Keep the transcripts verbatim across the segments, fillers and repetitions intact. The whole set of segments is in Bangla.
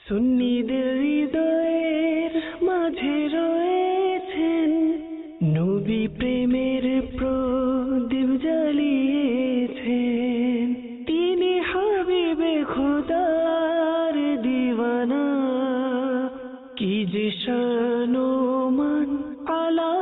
সুন্নিদের হৃদয়ের মাঝে রয়েছেন, নবী প্রেমের প্রদীপ জ্বালিয়েছেন। তিনি হাবিবে খোদার দিওয়ানা, কি যে শান ও মান আলা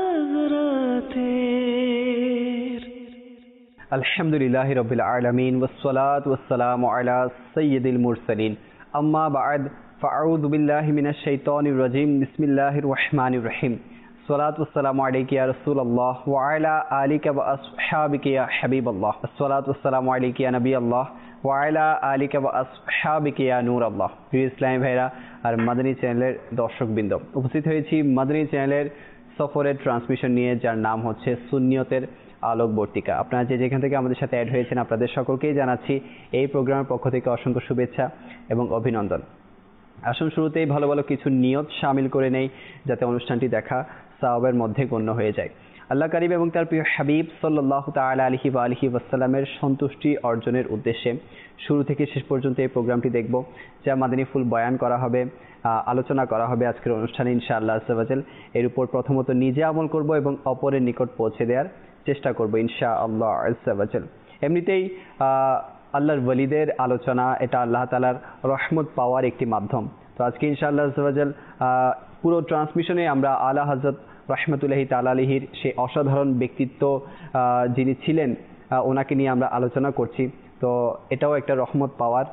হযরতের। আলহামদুলিল্লাহি রাব্বিল আলামিন ওয়াসসালাতু ওয়াসসালামু আলা সাইয়্যিদিল মুরসালিন। আম্মা বা'দ, ফাআউযু বিল্লাহি মিনাশ শাইতানির রাজীম। বিসমিল্লাহির রহমানির রহিম। সালাতু ওয়াসসালামু আলাইকা ইয়া রাসূলুল্লাহ ওয়া আলা আলিকা ওয়া আসহাবিকা ইয়া হাবিবাল্লাহ। সালাতু ওয়াসসালামু আলাইকা ইয়া নবিয়াল্লাহ ওয়া আলা আলিকা ওয়া আসহাবিকা ইয়া নূরাল্লাহ। প্রিয় ইসলামী ভাইরা আর মাদানী চ্যানেলের দর্শকবৃন্দ, উপস্থিত হয়েছি মাদানী চ্যানেলের সফরের ট্রান্সমিশন নিয়ে, যার নাম হচ্ছে সুন্নিয়তের আলোকবর্তিকা। আপনারা যে যেখান থেকে আমাদের সাথে অ্যাড হয়েছেন, আপনাদের সকলকেই জানাচ্ছি এই প্রোগ্রামের পক্ষ থেকে অসংখ্য শুভেচ্ছা এবং অভিনন্দন। আসুন শুরুতেই ভালো ভালো কিছু নিয়ত শামিল করে নেই, যাতে অনুষ্ঠানটি দেখা সওয়াবের মধ্যে গণ্য হয়ে যায়। আল্লাহ কারীম এবং তার প্রিয় হাবিব সাল্লাল্লাহু তাআলা আলাইহি ওয়া আলিহি ওয়াসাল্লামের সন্তুষ্টি অর্জনের উদ্দেশ্যে শুরু থেকে শেষ পর্যন্ত এই প্রোগ্রামটি দেখব, যা মাদানী ফুল বয়ান করা হবে, আলোচনা করা হবে আজকের অনুষ্ঠানে ইনশাআল্লাহ আযজা ওয়া জাল। এর উপর প্রথমত নিজে আমল করব এবং অপরের নিকট পৌঁছে দেওয়ার চেষ্টা করব ইনশাআল্লাহ আযজা ওয়া জাল। এমনিতেই আল্লাহর ওয়ালিদের আলোচনা, এটা আল্লাহ তাআলার রহমত পাওয়ার একটি মাধ্যম। তো আজকে ইনশাআল্লাহ আযজা ওয়া জাল পুরো ট্রান্সমিশনে আমরা আলা হযরত রাহমাতুল্লাহি তাআলা আলাইহির সেই অসাধারণ ব্যক্তিত্ব যিনি ছিলেন, ওনাকে নিয়ে আমরা আলোচনা করছি। তো এটাও একটা রহমত পাওয়ার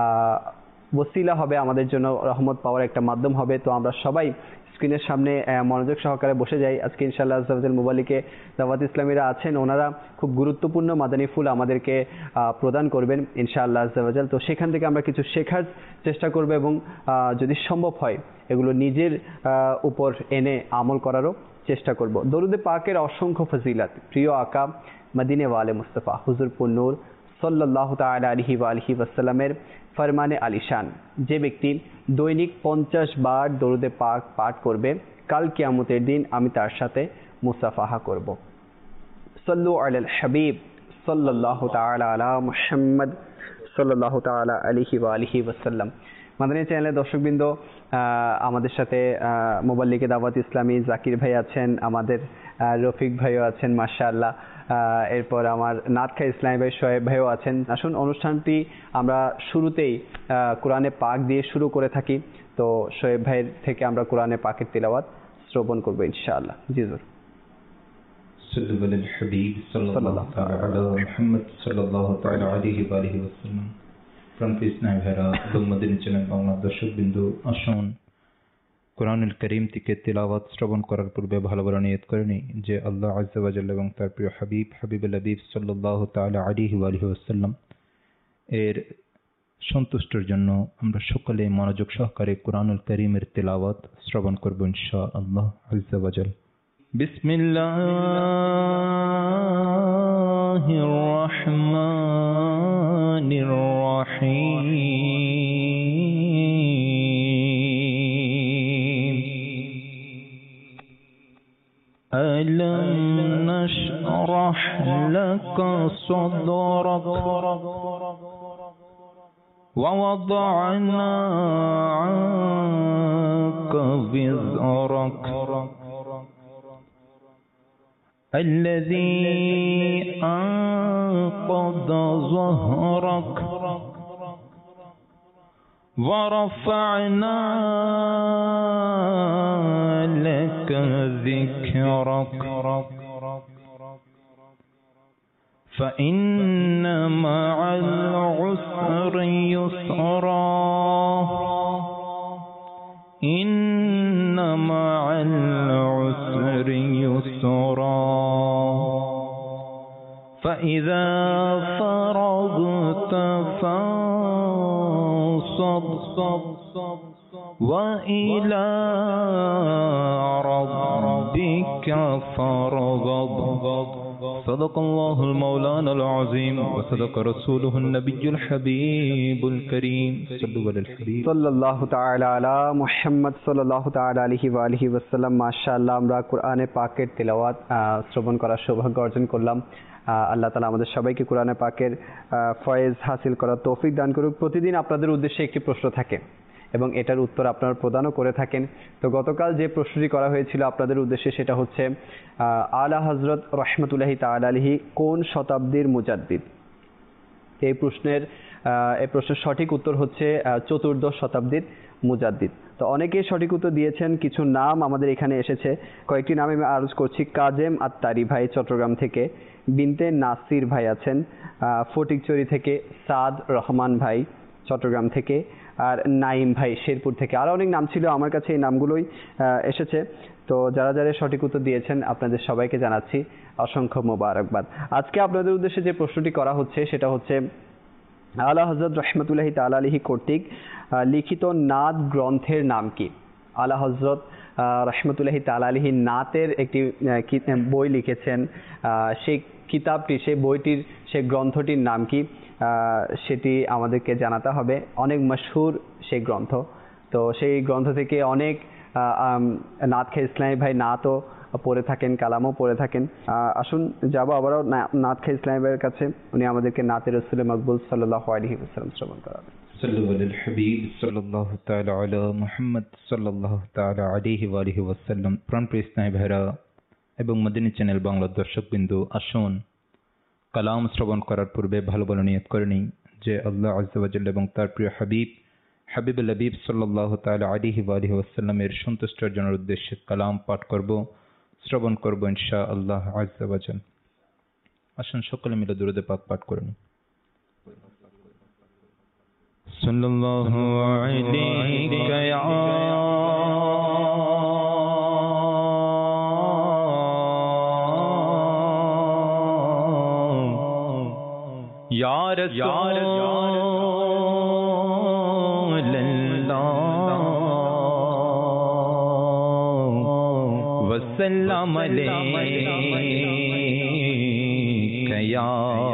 ওসিলা হবে, আমাদের জন্য রহমত পাওয়ার একটা মাধ্যম হবে। তো আমরা সবাই স্ক্রিনের সামনে মনোযোগ সহকারে বসে যাই। আজকে ইনশাআল্লাহ আযজা ওয়া জাল মুবাল্লিকে দাওয়াত ইসলামীরা আছেন, ওনারা খুব গুরুত্বপূর্ণ মাদানী ফুল আমাদেরকে প্রদান করবেন ইনশাআল্লাহ আযজা ওয়া জাল। তো সেখান থেকে আমরা কিছু শেখার চেষ্টা করব এবং যদি সম্ভব হয় এগুলো নিজের উপর এনে আমল করারও চেষ্টা করব। দরুদে পাকের অসংখ্য ফজিলত, প্রিয় আকা মদিনে ওয়ালে মুস্তাফা হুজুর পুন্নুর সাল্লাল্লাহু তাআলা আলাইহি ওয়া আলিহি ওয়াসাল্লামের ফরমানে আলিশান, যে ব্যক্তি দৈনিক পঞ্চাশ বার দরুদে পাক পাঠ করবে, কাল কিয়ামতের দিন আমি তার সাথে মুসাফাহা করব। সাল্লু আলাল হাবিব সাল্লাল্লাহু তাআলা আলা মুহাম্মদ সাল্লাল্লাহু তাআলা আলাইহি ওয়া আলিহি ওয়াসাল্লাম। মাদানী চ্যানেলের দর্শকবৃন্দ, আমাদের সাথে মুবাল্লিকে দাওয়াত ইসলামী জাকির ভাই আছেন, আমাদের রফিক ভাইও আছেন মাশাআল্লাহ, এরপর আমার নাতখা ইসলামী ভাই শোয়েব ভাইও আছেন। আসুন অনুষ্ঠানটি আমরা শুরুতেই কোরআনে পাক দিয়ে শুরু করে থাকি। তো শোয়েব ভাইয়ের থেকে আমরা কোরআনে পাকের তিলাওয়াত শ্রবণ করবো ইনশাআল্লাহ। জি হুজুর। সাল্লু আলাল হাবিব সাল্লাল্লাহু তাআলা আলা মুহাম্মদ সাল্লাল্লাহু তাআলা আলাইহি ওয়া আলিহি ওয়াসাল্লাম। প্রাণপ্রিয় ইসলামী ভাইরা এবং মাদানী চ্যানেল বাংলা দর্শকবৃন্দ, আসুন কোরআনুল কারীম থেকে তিলাওয়াত শ্রবণ করার পূর্বে ভালো ভালো নিয়ত করে নিই যে আল্লাহ আযজা ওয়া জাল্লা এবং তার প্রিয় হাবিব হাবিবুল হাবিব সাল্লাল্লাহু তাআলা আলাইহি ওয়া আলিহি ওয়াসাল্লাম এর সন্তুষ্টির জন্য আমরা সকলে মনোযোগ সহকারে কোরআনুল কারীমের তিলাওয়াত শ্রবণ করব ইনশাআল্লাহ আযজা ওয়া জাল্লা। বিসমিল্লাহির রাহমানির রাহিম। ألم نشرح لك صدرك ووضعنا عنك وزرك الذي أنقض ظهرك ورفعنا لك ذكرك فإن مع العسر يسرا إن مع العسر يسرا فإذا فرغت فانصب وإلى ربك فارغب صدق الله المولانا العظيم وصدق رسوله النبي الحبيب الكريم صلوا على الحبيب صلى الله تعالى على محمد صلى الله تعالى عليه وآله وسلم। মাশাআল্লাহ, আমরা কোরআনে পাকের তেলাওয়াত শ্রবণ করার সৌভাগ্য অর্জন করলাম। আল্লাহ তাআলা আমাদের সবাইকে কোরআনে পাকের ফয়েজ হাসিল করার তৌফিক দান করুক। প্রতিদিন আপনাদের উদ্দেশ্যে একটি প্রশ্ন থাকে এবং এটার উত্তর আপনারা প্রদানও করে থাকেন। তো গতকাল যে প্রশ্নটি করা হয়েছিল আপনাদের উদ্দেশ্যে সেটা হচ্ছে আলা হযরত রাহমাতুল্লাহি তাআলা আলাইহি কোন শতাব্দীর মুজাদ্দিদ? এই প্রশ্নের এই প্রশ্নের সঠিক উত্তর হচ্ছে চতুর্দশ শতাব্দীর মুজাদ্দিদ। তো অনেকেই সঠিক উত্তর দিয়েছেন। কিছু নাম আমাদের এখানে এসেছে, কয়েকটি নাম আমি আরজ করছি। কাজেম আত্তারি ভাই চট্টগ্রাম থেকে, বিনতে নাসির ভাই আছেন ফটিকছড়ি থেকে, সাদ রহমান ভাই চট্টগ্রাম থেকে, আর নাইম ভাই শেরপুর থেকে। আরও অনেক নাম ছিল, আমার কাছে এই নামগুলোই এসেছে। তো যারা যারা সঠিক উত্তর দিয়েছেন আপনাদের সবাইকে জানাচ্ছি অসংখ্য মোবারকবাদ। আজকে আপনাদের উদ্দেশ্যে যে প্রশ্নটি করা হচ্ছে সেটা হচ্ছে আলা হযরত রাহমাতুল্লাহি তাআলা আলাইহি কর্তৃক লিখিত নাত গ্রন্থের নাম কি? আলা হযরত রাহমাতুল্লাহি তাআলা আলাইহি নাতের একটি বই লিখেছেন, সেই কিতাবটি, সেই বইটির, সেই গ্রন্থটির নাম কি সেটি আমাদেরকে জানাতে হবে। অনেক মশহুর সেই গ্রন্থ। তো সেই গ্রন্থ থেকে অনেক নাত খা ইসলামী ভাই নাতও পড়ে থাকেন, কালামও পড়ে থাকেন। আসুন যাব আবারও নাত খা ইসলামী ভাইয়ের কাছে, উনি আমাদেরকে নাতে রাসূল মকবুল সাল্লাল্লাহু আলাইহি ওয়াসাল্লাম শ্রবণ করাবেন। সাল্লু আলাল হাবিব সাল্লাল্লাহু তাআলা আলা মুহাম্মদ সাল্লাল্লাহু তাআলা আলাইহি ওয়া আলিহি ওয়াসাল্লাম। প্রাণপ্রিয় ইসলামী ভাইরা এবং মদিনী চ্যানেল বাংলার দর্শকবৃন্দ, আসুন কালাম শ্রবণ করার পূর্বে ভালো ভালো নিয়ত করে নিই যে আল্লাহ আযজা ওয়া জাল্লা এবং তার প্রিয় হাবিব হাবিবুল হাবিব সাল্লাল্লাহু তাআলা আলাইহি ওয়া আলিহি ওয়াসাল্লামের সন্তুষ্ট অর্জনের উদ্দেশ্যে কালাম পাঠ করব, শ্রবণ করব ইনশাআল্লাহ আযজা ওয়া জাল্লা। আসুন সকলে মিলে দুরূদ পাক পাঠ করে নিই। সাল্লাল্লাহু আলাইকা ইয়া রাসূলুল্লাহ ওয়াসাল্লাম আলাইকা ইয়া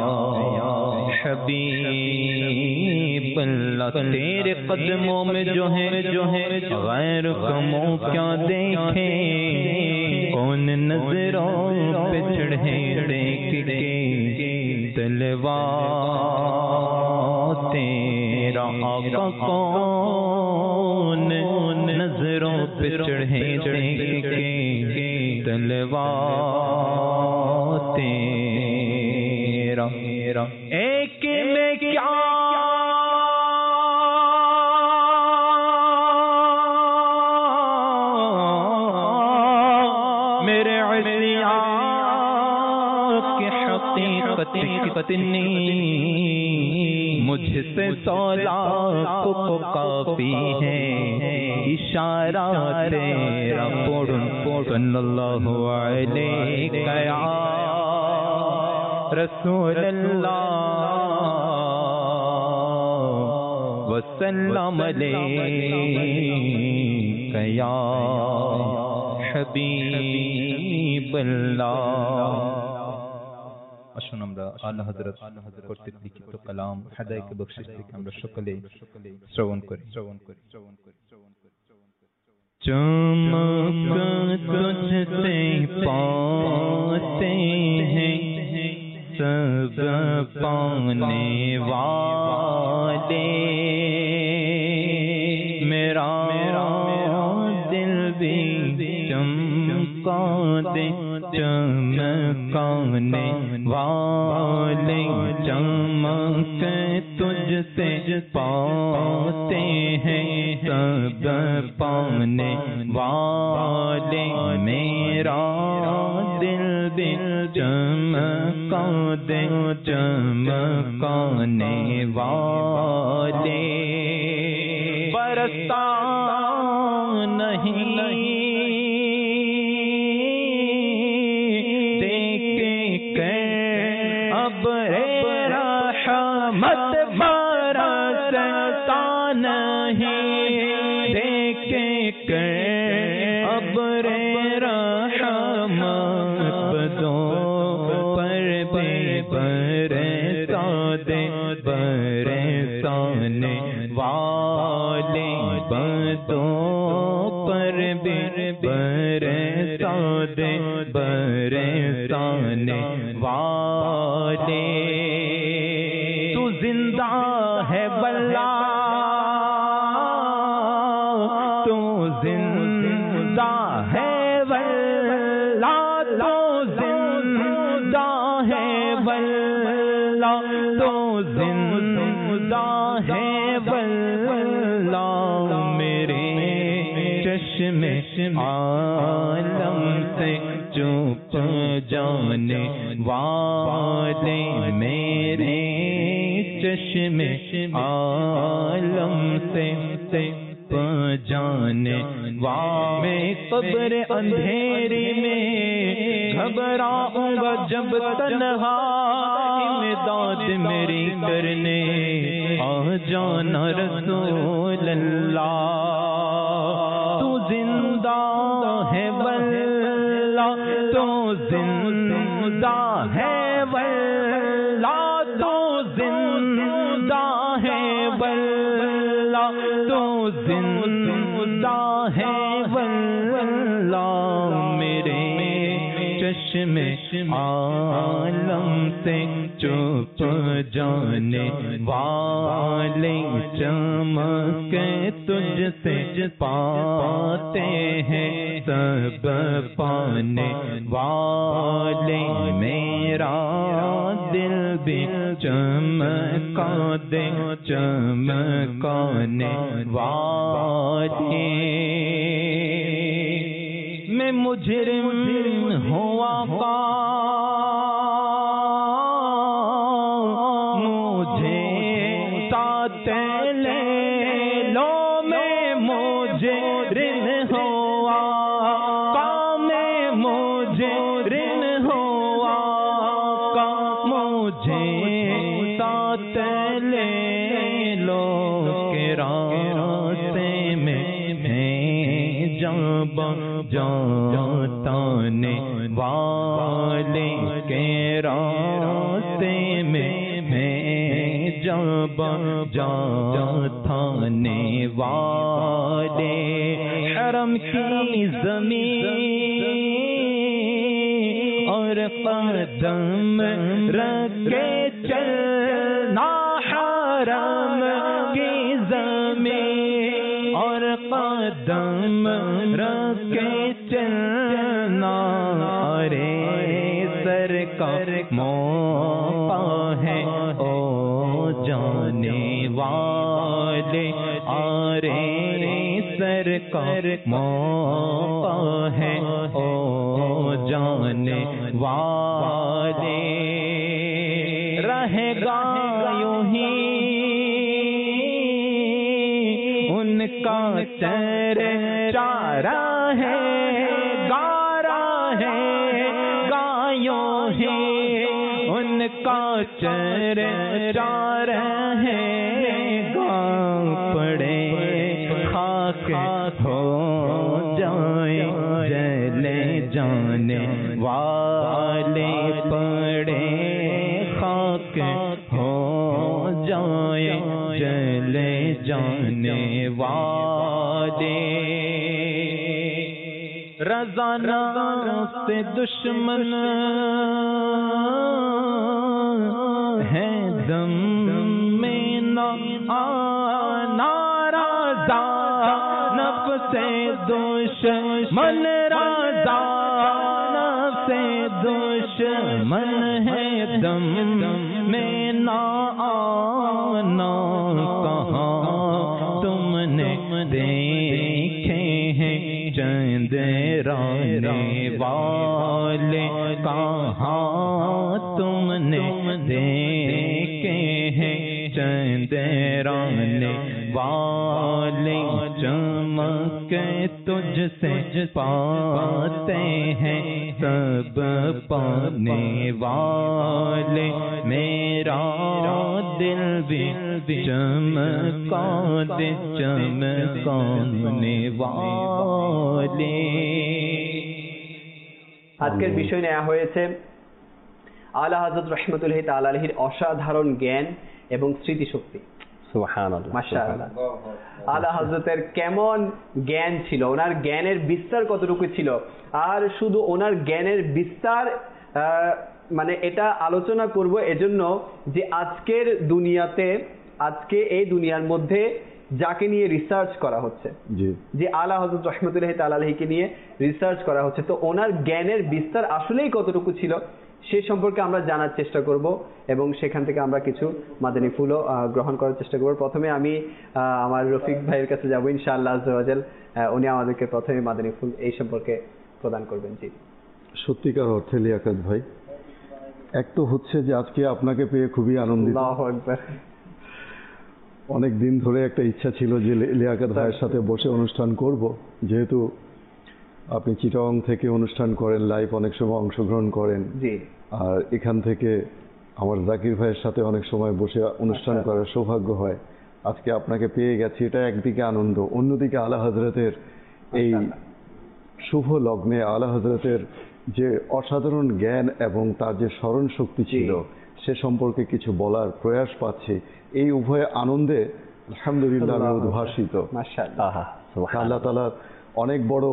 حبیب اللہ تیرے قدموں میں جو ہے جو ہے غیر کموں کیا دیکھیں کون نظروں پہ چڑھے دیکھ کے تلوار تیرا آقا کون نظروں پہ چڑھے دیکھ کے تلوار تیرا ایک میں کیا میرے علیہ کی حقیقت کتنی مجھ سے سولا کو کافی ہے اشارہ تیرا پڑھن صلی اللہ علیہ رسول اللہ وسلم علیک یا حبیب اللہ۔ আসুন আমরা আলা হযরত কর্তৃক লিখিত কালাম হাদায়ায়ে বখশিশ থেকে আমরা সকলে শ্রবণ করি শ্রবণ করি শ্রবণ করি শ্রবণ করি চমক তুঝসে পাতে ہیں سب پانے والے میرا دل بھی چمکا دے چمکانے والے چمک تجھ سے پاتے ہیں سب پانے والے میرا دل بھی چمکا دے چمکانے والے برستا نہیں دیکھے کہ ابر رحمت برستا نہیں دیکھے کہ ابر رحمت بدوں برسا دے برسانے والے بدوں پر برسا دے برسانے والے تو زندہ ہے واللہ زندہ ہے واللہ تو زندہ ہے واللہ تو زندہ ہے واللہ میرے چشم عالم سے چپ جانے والے میرے چشم عالم سے چپ جانے والے قبر اندھیری میں گھبراؤں گا جب تنہا امداد میری کرنے آ جانا رسول اللہ تو زندہ ہے واللہ تو زندہ ہے واللہ تو زندہ ہے واللہ تو زندہ ہے واللہ میرے چشم عالم سے چپ جانے والے چمک تجھ سے پاتے ہیں سب پانے والے میرا دل بھی چمکا دے چمکانے والے میں مجرم ہوا کا مجھے ساتھ لے لو میں مجرم ہوا کا میں مجرم ہوا کا مجھے ساتھ لے لو کہ راستے میں میں جب جاتانے والے کے راستے میں میں جب جاتانے والے حرم کی زمین اور قدم رکھے چلنا حرم کی زمین اور قدم رکھے چلنا رے سرکار موقع ہے او جانے والے آرے سرکار موقع ہے او جانے والے رہے گا یوں ہی ان کا چہرے چارہ ہے گارا ہے گایوں ہے ان کا چہرے چارہ ہے گا پڑے خاک ہو جائیں جلے جانے والے پڑے خاک ہو جائیں جلے جانے والے رضا سے دشمن ہے دم میں نہ آنا رضا نفس دشمن رضا نفس دشمن ہے دم میں نہ آنا کہاں تم نے دیکھے ہیں چندرانے والے کہاں تم نے دیکھے ہیں چندرانے والے چمک تجھ سے پاتے ہیں سب پانے والے میرا دل بھی چمکا دے چمکانے والے আজকের বিষয় নেওয়া হয়েছে আলা হযরত রাহমাতুল্লাহি তাআলা আলাইহির অসাধারণ জ্ঞান এবং স্মৃতিশক্তি। সুবহানাল্লাহ, মাশাআল্লাহ। আলা হযরতের কেমন জ্ঞান ছিল, ওনার জ্ঞানের বিস্তার কতটুকু ছিল, আর শুধু ওনার জ্ঞানের বিস্তার মানে এটা আলোচনা করব এজন্য যে আজকের দুনিয়াতে, আজকে এই দুনিয়ার মধ্যে যাকে নিয়ে রিসার্চ করা হচ্ছে, জি যে আলা হযরত রাহমাতুল্লাহি তাআলা আলাইহিকে নিয়ে রিসার্চ করা হচ্ছে, তো ওনার জ্ঞানের বিস্তার আসলেই কতটুকু ছিল সে সম্পর্কে আমরা জানার চেষ্টা করব এবং সেখান থেকে আমরা কিছু মাদানী ফুলও গ্রহণ করার চেষ্টা করব। প্রথমে আমি আমার রফিক ভাইয়ের কাছে যাব ইনশাআল্লাহ আজ্জা ওয়া জাল, উনি আমাদেরকে প্রথমে মাদানী ফুল এই সম্পর্কে প্রদান করবেন। জি সত্যিকার অর্থে লিয়াকত ভাই, এক তো হচ্ছে যে আজকে আপনাকে পেয়ে খুবই আনন্দিত। আল্লাহু আকবার। অনেক দিন ধরে একটা ইচ্ছা ছিল যে লিয়াকত ভাইয়ের সাথে বসে অনুষ্ঠান করব, যেহেতু আপনি চিটাগং থেকে অনুষ্ঠান করেন, লাইভ অনেক সময় অংশগ্রহণ করেন, জি আর এখান থেকে আমার জাকির ভাইয়ের সাথে অনেক সময় বসে অনুষ্ঠান করার সৌভাগ্য হয়। আজকে আপনাকে পেয়ে গেছি, এটা একদিকে আনন্দ, অন্যদিকে আলা হযরতের এই শুভ লগ্নে আলা হযরতের যে অসাধারণ জ্ঞান এবং তার যে স্মরণ শক্তি ছিল সে সম্পর্কে কিছু বলার প্রয়াস পাচ্ছি। এই উভয় আনন্দে আলহামদুলিল্লাহ আমি উদ্ভাসিত। মাশাআল্লাহ, আল্লাহ তাআলার অনেক বড়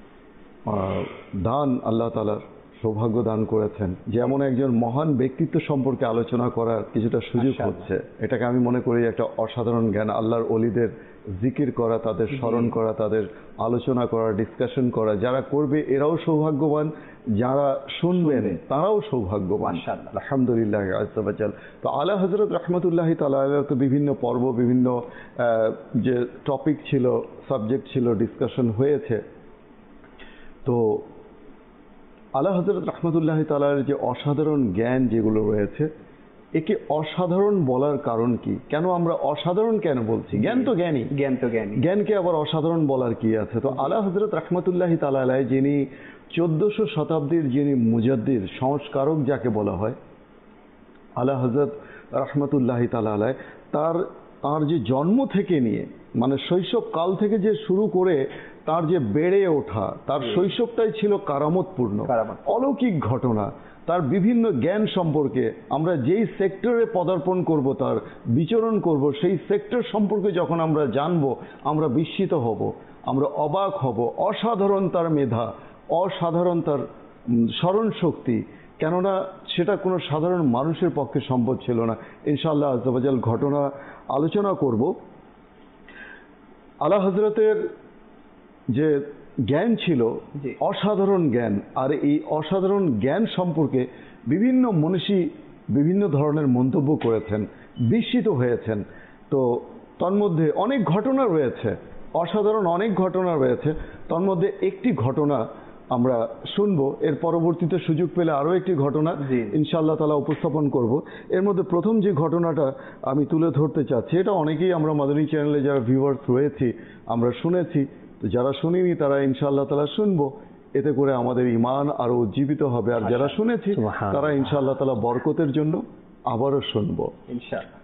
দান, আল্লাহ তাআলার সৌভাগ্য দান করেছেন, যেমন একজন মহান ব্যক্তিত্ব সম্পর্কে আলোচনা করার কিছুটা সুযোগ হচ্ছে। এটাকে আমি মনে করি একটা অসাধারণ জ্ঞান। আল্লাহর ওলিদের জিকির করা, তাদের স্মরণ করা, তাদের আলোচনা করা, ডিসকাশন করা, যারা করবে এরাও সৌভাগ্যবান, যারা শুনবেন তারাও সৌভাগ্যবান। আলহামদুলিল্লাহ আজ্জা ওয়া জাল। তো আলা হযরত রাহমাতুল্লাহি তাআলা আলাইহি তো বিভিন্ন পর্ব, বিভিন্ন যে টপিক ছিল, সাবজেক্ট ছিল, ডিসকাশন হয়েছে। তো আলা হযরত রাহমাতুল্লাহি তাআলার যে অসাধারণ জ্ঞান যেগুলো রয়েছে, একে অসাধারণ বলার কারণ কি? কেন আমরা অসাধারণ কেন বলছি? জ্ঞান তো জ্ঞানী, জ্ঞান তো জ্ঞানী, জ্ঞানকে আবার অসাধারণ বলার কি আছে? তো আলা হযরত রাহমাতুল্লাহি তাআলা আলাইহি, যিনি চোদ্দশো শতাব্দীর যিনি মুজাদ্দিদ, সংস্কারক যাকে বলা হয়, আলা হযরত রাহমাতুল্লাহি তাআলা আলাইহি, তার তার যে জন্ম থেকে নিয়ে, মানে শৈশব কাল থেকে যে শুরু করে তার যে বেড়ে ওঠা, তার শৈশবটাই ছিল কারামতপূর্ণ, অলৌকিক ঘটনা। তার বিভিন্ন জ্ঞান সম্পর্কে আমরা যেই সেক্টরে পদার্পণ করব, তার বিচরণ করব, সেই সেক্টর সম্পর্কে যখন আমরা জানব, আমরা বিস্মিত হব, আমরা অবাক হব। অসাধারণ তার মেধা, অসাধারণ তার স্মরণ শক্তি, কেননা সেটা কোনো সাধারণ মানুষের পক্ষে সম্ভব ছিল না। ইনশাআল্লাহ আজ্জা ওয়া জাল ঘটনা আলোচনা করব। আলা হযরতের যে জ্ঞান ছিল অসাধারণ জ্ঞান, আর এই অসাধারণ জ্ঞান সম্পর্কে বিভিন্ন মনীষী বিভিন্ন ধরনের মন্তব্য করেছেন, বিস্মিত হয়েছেন। তো তন্মধ্যে অনেক ঘটনা রয়েছে, অসাধারণ অনেক ঘটনা রয়েছে। তন্মধ্যে একটি ঘটনা আমরা শুনবো, এর পরবর্তীতে সুযোগ পেলে আরও একটি ঘটনা ইনশাআল্লাহ তাআলা উপস্থাপন করব। এর মধ্যে প্রথম যে ঘটনাটা আমি তুলে ধরতে চাচ্ছি, এটা অনেকেই আমরা মাদানী চ্যানেলে যারা ভিউয়ার্স রয়েছি আমরা শুনেছি, তো যারা শুনিনি তারা ইনশাআল্লাহ তাআলা শুনবো, এতে করে আমাদের ঈমান আরো উজ্জীবিত হবে। আর যারা শুনেছি তারা ইনশাআল্লাহ তাআলা বরকতের জন্য আবারও শুনবো ইনশাআল্লাহ।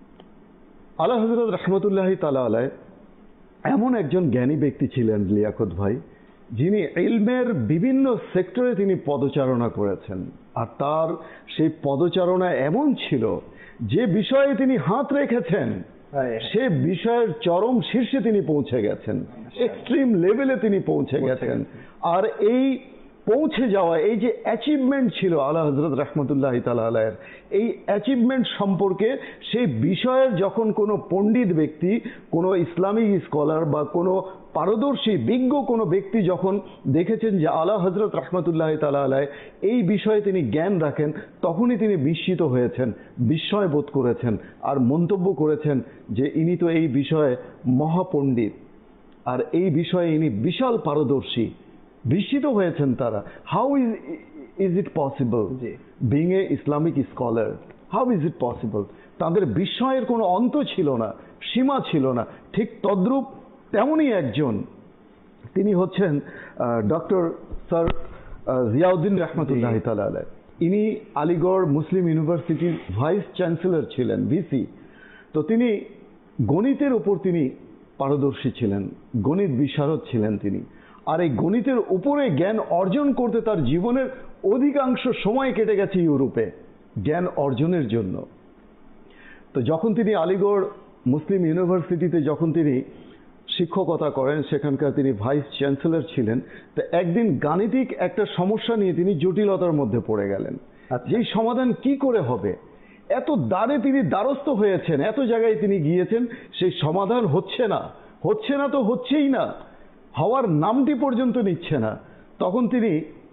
আলা হযরত রাহমাতুল্লাহি তাআলা আলাইহি এমন একজন জ্ঞানী ব্যক্তি ছিলেন লিয়াকত ভাই, যিনি ইলমের বিভিন্ন সেক্টরে তিনি পদচারণা করেছেন। আর তার সেই পদচারণা এমন ছিল, যে বিষয়ে তিনি হাত রেখেছেন সে বিষয়ের চরম শীর্ষে তিনি পৌঁছে গেছেন, এক্সট্রিম লেভেলে তিনি পৌঁছে গেছেন। আর এই পৌঁছে যাওয়া, এই যে অ্যাচিভমেন্ট ছিল আলা হযরত রাহমাতুল্লাহি তাআলা আলাইহির, এই অ্যাচিভমেন্ট সম্পর্কে সেই বিষয়ের যখন কোনো পণ্ডিত ব্যক্তি, কোনো ইসলামিক স্কলার বা কোনো পারদর্শী বিজ্ঞ কোনো ব্যক্তি যখন দেখেছেন যে আলা হযরত রাহমাতুল্লাহি তাআলা আলাইহি এই বিষয়ে তিনি জ্ঞান রাখেন, তখনই তিনি বিস্মিত হয়েছেন, বিস্ময় বোধ করেছেন, আর মন্তব্য করেছেন যে ইনি তো এই বিষয়ে মহাপণ্ডিত, আর এই বিষয়ে ইনি বিশাল পারদর্শী। বিস্মিত হয়েছেন তারা, how is is it possible being a Islamic scholar, how is it possible. তাদের বিস্ময়ের কোনো অন্ত ছিল না, সীমা ছিল না। ঠিক তদ্রূপ তেমনই একজন, তিনি হচ্ছেন ডক্টর স্যার জিয়াউদ্দিন রহমতুল্লাহি তাআলা আলাইহি। ইনি আলিগড় মুসলিম ইউনিভার্সিটির ভাইস চ্যান্সেলর ছিলেন, ভিসি। তো তিনি গণিতের উপর তিনি পারদর্শী ছিলেন, গণিত বিশারদ ছিলেন তিনি। আর এই গণিতের উপরে জ্ঞান অর্জন করতে তার জীবনের অধিকাংশ সময় কেটে গেছে ইউরোপে জ্ঞান অর্জনের জন্য। তো যখন তিনি আলিগড় মুসলিম ইউনিভার্সিটিতে যখন তিনি শিক্ষকতা করেন, সেখানকার তিনি ভাইস চ্যান্সেলর ছিলেন, তো একদিন গাণিতিক একটা সমস্যা নিয়ে তিনি জটিলতার মধ্যে পড়ে গেলেন। যেই সমাধান কি করে হবে, এত দ্বারে তিনি দ্বারস্থ হয়েছেন, এত জায়গায় তিনি গিয়েছেন, সেই সমাধান হচ্ছে না, হচ্ছে না তো হচ্ছেই না, হওয়ার নামটি পর্যন্ত নিচ্ছে না। তখন তিনি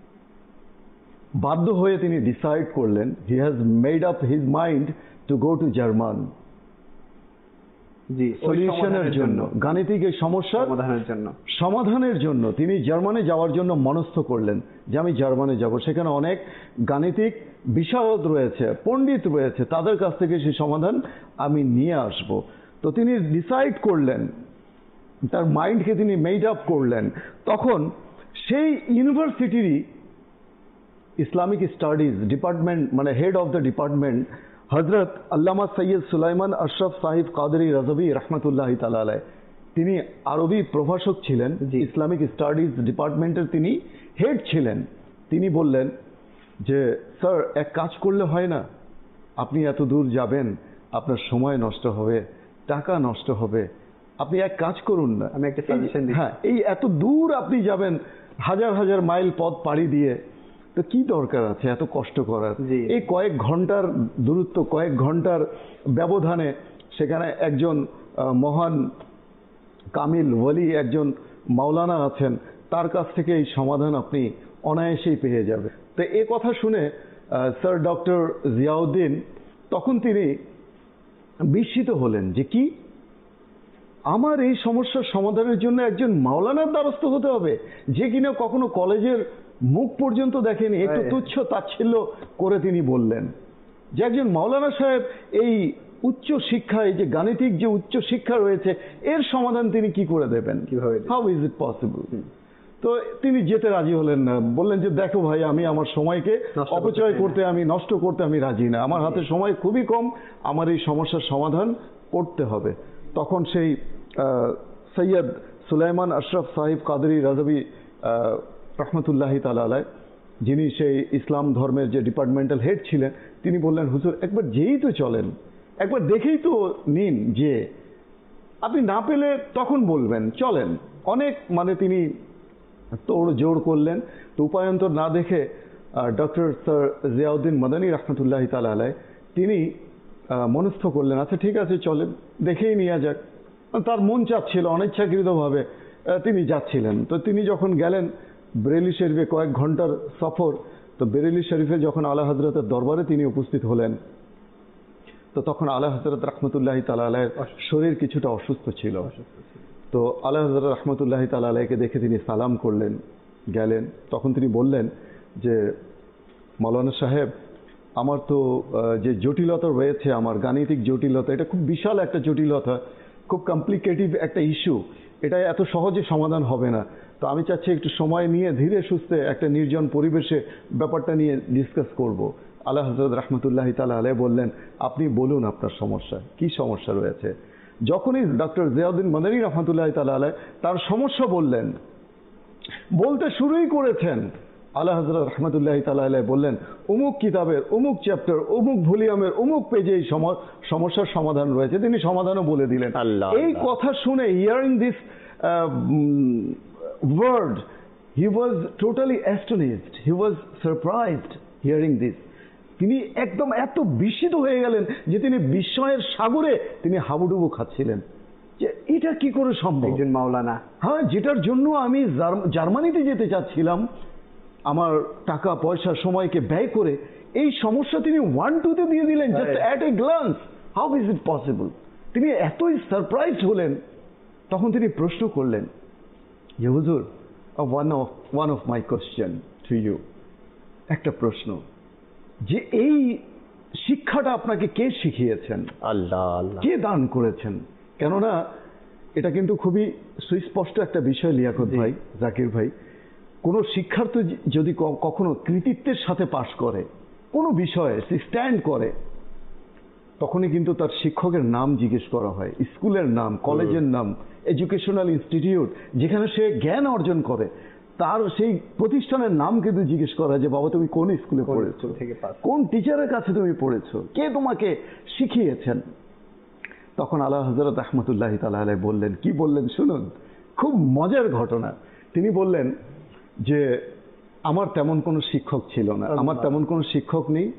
বাধ্য হয়ে তিনি ডিসাইড করলেন, he has made up his mind to go to Germany, সলিউশনের জন্য, গাণিতিক এই সমস্যার সমাধানের জন্য সমাধানের জন্য তিনি জার্মানে যাওয়ার জন্য মনস্থ করলেন যে আমি জার্মানে যাব, সেখানে অনেক গাণিতিক বিশারদ রয়েছে, পণ্ডিত রয়েছে, তাদের কাছ থেকে সেই সমাধান আমি নিয়ে আসব। তো তিনি ডিসাইড করলেন, তার মাইন্ডকে তিনি মেড আপ করলেন। তখন সেই ইউনিভার্সিটিরই ইসলামিক স্টাডিজ ডিপার্টমেন্ট, মানে হেড অফ দ্য ডিপার্টমেন্ট হজরত আল্লামা সৈয়দ সুলাইমান আশরাফ সাহিব কাদরি রাজভী রহমতুল্লাহি তাআলা আলাইহি, তিনি আরবি প্রভাষক ছিলেন, ইসলামিক স্টাডিজ ডিপার্টমেন্টের তিনি হেড ছিলেন। তিনি বললেন যে স্যার, এক কাজ করলে হয় না? আপনি এত দূর যাবেন, আপনার সময় নষ্ট হবে, টাকা নষ্ট হবে, আপনি এক কাজ করুন না। আমি একটা সাজেশন দিই। হ্যাঁ, এই এত দূর আপনি যাবেন, হাজার হাজার মাইল পথ পাড়ি দিয়ে, তো কি দরকার আছে এত কষ্ট করার? এই কয়েক ঘন্টার দূরত্ব, কয়েক ঘন্টার ব্যবধানে সেখানে একজন মহান কামিল ওয়ালি, একজন মাওলানা আছেন, তার কাছ থেকে এই সমাধান আপনি অনায়াসেই পেয়ে যাবে। তো এ কথা শুনে স্যার ডক্টর জিয়াউদ্দিন তখন তিনি বিস্মিত হলেন যে কি, আমার এই সমস্যার সমাধানের জন্য একজন মাওলানার দ্বারস্থ হতে হবে, যে কিনা কখনো কলেজের মুখ পর্যন্ত দেখেনি। একটু তুচ্ছ তাচ্ছিল্য করে তিনি বললেন যে একজন মাওলানা সাহেব এই উচ্চ শিক্ষা, এই যে গাণিতিক যে উচ্চ শিক্ষা রয়েছে, এর সমাধান তিনি কি করে দেবেন, কিভাবে, হাউ ইজ ইট পসিবল? তো তিনি যেতে রাজি হলেন না, বললেন যে দেখো ভাই, আমি আমার সময়কে অপচয় করতে, আমি নষ্ট করতে আমি রাজি না, আমার হাতে সময় খুবই কম, আমার এই সমস্যার সমাধান করতে হবে। তখন সেই সৈয়দ সুলাইমান আশরাফ সাহিব কাদরি রাজভী রহমতুল্লাহি তাআলা আলাইহি, যিনি সেই ইসলাম ধর্মের যে ডিপার্টমেন্টাল হেড ছিলেন, তিনি বললেন, হুজুর একবার যেই তো চলেন, একবার দেখেই তো নিন, যে আপনি না পেলে তখন বলবেন, চলেন। অনেক মানে তিনি তোড় জোড় করলেন। তো উপায়ন্তর না দেখে ডক্টর স্যার জিয়াউদ্দিন মাদানী রহমতুল্লাহি তাআলা আলাইহি তিনি মনস্থ করলেন, আচ্ছা ঠিক আছে চলেন, দেখেই নিয়ে যাক। তার মন চাচ্ছিল, অনিচ্ছাকৃতভাবে তিনি যাচ্ছিলেন। তো তিনি যখন গেলেন বেরেলি শরীফে, কয়েক ঘন্টার সফর, তো বেরেলি শরীফে যখন আলা হযরতের দরবারে তিনি উপস্থিত হলেন, তো তখন আলা হযরত রহমতুল্লাহি তাআলা আলাইহির শরীর কিছুটা অসুস্থ ছিল। তো আলা হযরত রহমতুল্লাহি তাআলা আলাইহিকে দেখে তিনি সালাম করলেন, গেলেন। তখন তিনি বললেন যে মাওলানা সাহেব, আমার তো যে জটিলতা রয়েছে, আমার গাণিতিক জটিলতা, এটা খুব বিশাল একটা জটিলতা, খুব কমপ্লিকেটিভ একটা ইস্যু, এটা এত সহজে সমাধান হবে না। তো আমি চাচ্ছি একটু সময় নিয়ে ধীরে সুস্থে একটা নির্জন পরিবেশে ব্যাপারটা নিয়ে ডিসকাস করব। আলা হযরত রহমতুল্লাহি তাআলা আলাইহি বললেন, আপনি বলুন আপনার সমস্যা কি, সমস্যা রয়েছে। যখনই ডক্টর জিয়াউদ্দিন মাদানী রহমতুল্লাহি তাআলা আলাইহি তার সমস্যা বললেন, বলতে শুরুই করেছেন, আলা হযরত রহমতুল্লাহি তাআলা আলাইহি বললেন, অমুক কিতাবের অমুক চ্যাপ্টার, অমুক ভলিউমের অমুক পেজে এই সমস্যার সমাধান রয়েছে। তিনি সমাধানও বলে দিলেন। এই কথা শুনে, hearing this word, he was totally astonished, he was surprised hearing this. তিনি একদম এত বিস্মিত হয়ে গেলেন যে তিনি বিস্ময়ের সাগরে তিনি হাবুডুবু খাচ্ছিলেন যে এটা কি করে সম্ভব। একজন মাওলানা, হ্যাঁ, যেটার জন্য আমি জার্মানিতে যেতে চাচ্ছিলাম, আমার টাকা পয়সা সময়কে ব্যয় করে, এই সমস্যা তিনি ওয়ান টুতে দিয়ে দিলেন, just at a glance. How is it possible? তিনি এতই সারপ্রাইজড হলেন। তখন তিনি প্রশ্ন করলেন যে হুজুর, one of one of my question to you, একটা প্রশ্ন, যে এই শিক্ষাটা আপনাকে কে শিখিয়েছেন? আল্লাহ আল্লাহ। কে দান করেছেন? কেননা এটা কিন্তু খুবই সুস্পষ্ট একটা বিষয় লিয়াকত ভাই, জাকির ভাই, কোনো শিক্ষার্থী যদি কখনো কৃতিত্বের সাথে পাশ করে কোনো বিষয়ে, সে স্ট্যান্ড করে, তখনই কিন্তু তার শিক্ষকের নাম জিজ্ঞেস করা হয়, স্কুলের নাম, কলেজের নাম, এডুকেশনাল ইনস্টিটিউট যেখানে সে জ্ঞান অর্জন করে, তার সেই প্রতিষ্ঠানের নাম কিন্তু জিজ্ঞেস করা হয় যে বাবা তুমি কোন স্কুলে পড়েছো, কোন টিচারের কাছে তুমি পড়েছো, কে তোমাকে শিখিয়েছেন। তখন আলা হযরত রহমতুল্লাহি তাআলা আলাইহি বললেন, কি বললেন শুনুন, খুব মজার ঘটনা। তিনি বললেন যে আমার তেমন কোনো শিক্ষক ছিল না, আমার তেমন কোনো শিক্ষক নেই,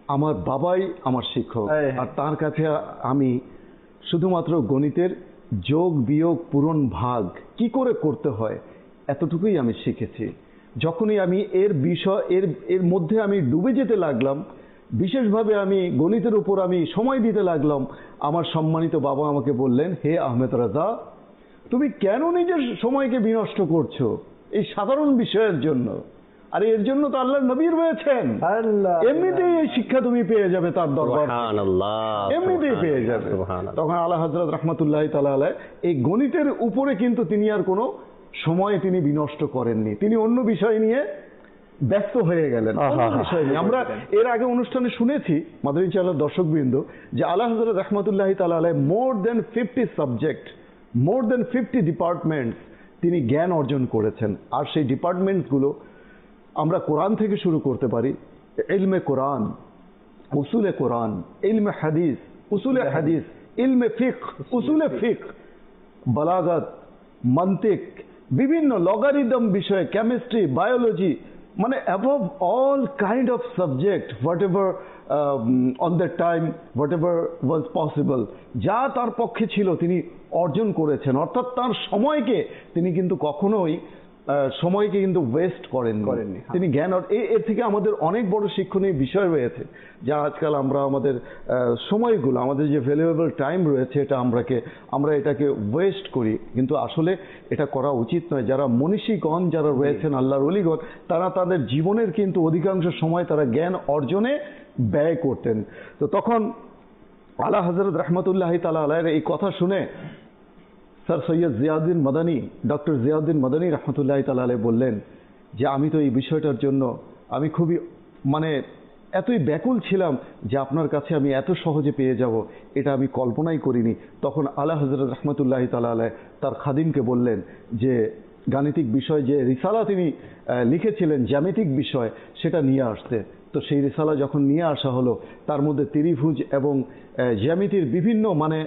আমার বাবাই আমার শিক্ষক, হ্যাঁ, হ্যাঁ। আর তার কাছে আমি শুধুমাত্র গণিতের যোগ বিয়োগ পূরণ ভাগ কি করে করতে হয় এতটুকুই আমি শিখেছি। যখনই আমি এর বিষয় এর এর মধ্যে আমি ডুবে যেতে লাগলাম, বিশেষভাবে আমি গণিতের উপর আমি সময় দিতে লাগলাম, আমার সম্মানিত বাবা আমাকে বললেন, হে আহমেদ রাজা, তুমি কেন নিজের সময়কে বিনষ্ট করছো এই সাধারণ বিষয়ের জন্য? আর এর জন্য তো আল্লাহর নবী রয়েছেন, আল্লাহ এমনিতেই এই শিক্ষা তুমি পেয়ে যাবে তার দরবার, সুবহানাল্লাহ, এমনিতেই পেয়ে যাবে। সুবহানাল্লাহ। তখন আলা হযরত রাহমাতুল্লাহ তাআলা আলাইহি এই গণিতের উপরে কিন্তু তিনি আর কোনো সময় তিনি বিনষ্ট করেননি, তিনি অন্য বিষয় নিয়ে ব্যস্ত হয়ে গেলেন, অন্য বিষয় নিয়ে। আমরা এর আগে অনুষ্ঠানে শুনেছি মাদানী চ্যানেলের দর্শকবৃন্দ যে আলা হযরত রাহমাতুল্লাহ তাআলা আলাইহি more than fifty subject, more than fifty departments তিনি জ্ঞান অর্জন করেছেন। আর সেই ডিপার্টমেন্টসগুলো আমরা কোরআন থেকে শুরু করতে পারি, ইলমে কোরআন, উসুলে কোরআন, ইলমে হাদিস, উসুলে হাদিস, ইলমে ফিকহ, উসুলে ফিকহ, বালাগাত, মান্তিক, বিভিন্ন লগারিদম বিষয়ে, কেমিস্ট্রি, বায়োলজি, মানে above all kind of subject whatever on the time, whatever was possible, যা তার পক্ষে ছিল তিনি অর্জন করেছেন। অর্থাৎ তার সময়কে তিনি কিন্তু কখনোই সময়কে কিন্তু ওয়েস্ট করেন করেননি তিনি জ্ঞান। এর থেকে আমাদের অনেক বড় শিক্ষণীয় বিষয় রয়েছে, যা আজকাল আমরা আমাদের সময়গুলো, আমাদের যে ভ্যালুয়েবল টাইম রয়েছে, এটা আমরাকে আমরা এটাকে ওয়েস্ট করি, কিন্তু আসলে এটা করা উচিত নয়। যারা মনীষীগণ যারা রয়েছেন, আল্লাহর ওলিগণ, তারা তাদের জীবনের কিন্তু অধিকাংশ সময় তারা জ্ঞান অর্জনে ব্যয় করতেন। তো তখন আলা হযরত রাহমাতুল্লাহ তাআলা আলাইহির এই কথা শুনে স্যার সৈয়দ জিয়াউদ্দিন মাদানী, ডক্টর জিয়াউদ্দিন মাদানী রহমতুল্লাহ তাআলা আলাইহি বললেন যে আমি তো এই বিষয়টার জন্য আমি খুবই মানে এতই ব্যাকুল ছিলাম যে আপনার কাছে আমি এত সহজে পেয়ে যাব এটা আমি কল্পনাই করিনি। তখন আলা হযরত রাহমাতুল্লাহ তাআলা আলাইহি তার খাদিমকে বললেন যে গাণিতিক বিষয় যে রিসালা তিনি লিখেছিলেন জ্যামিতিক বিষয়, সেটা নিয়ে আসতে। তো সেই রিসালা যখন নিয়ে আসা হলো, তার মধ্যে ত্রিভুজ এবং জ্যামিতির বিভিন্ন মানে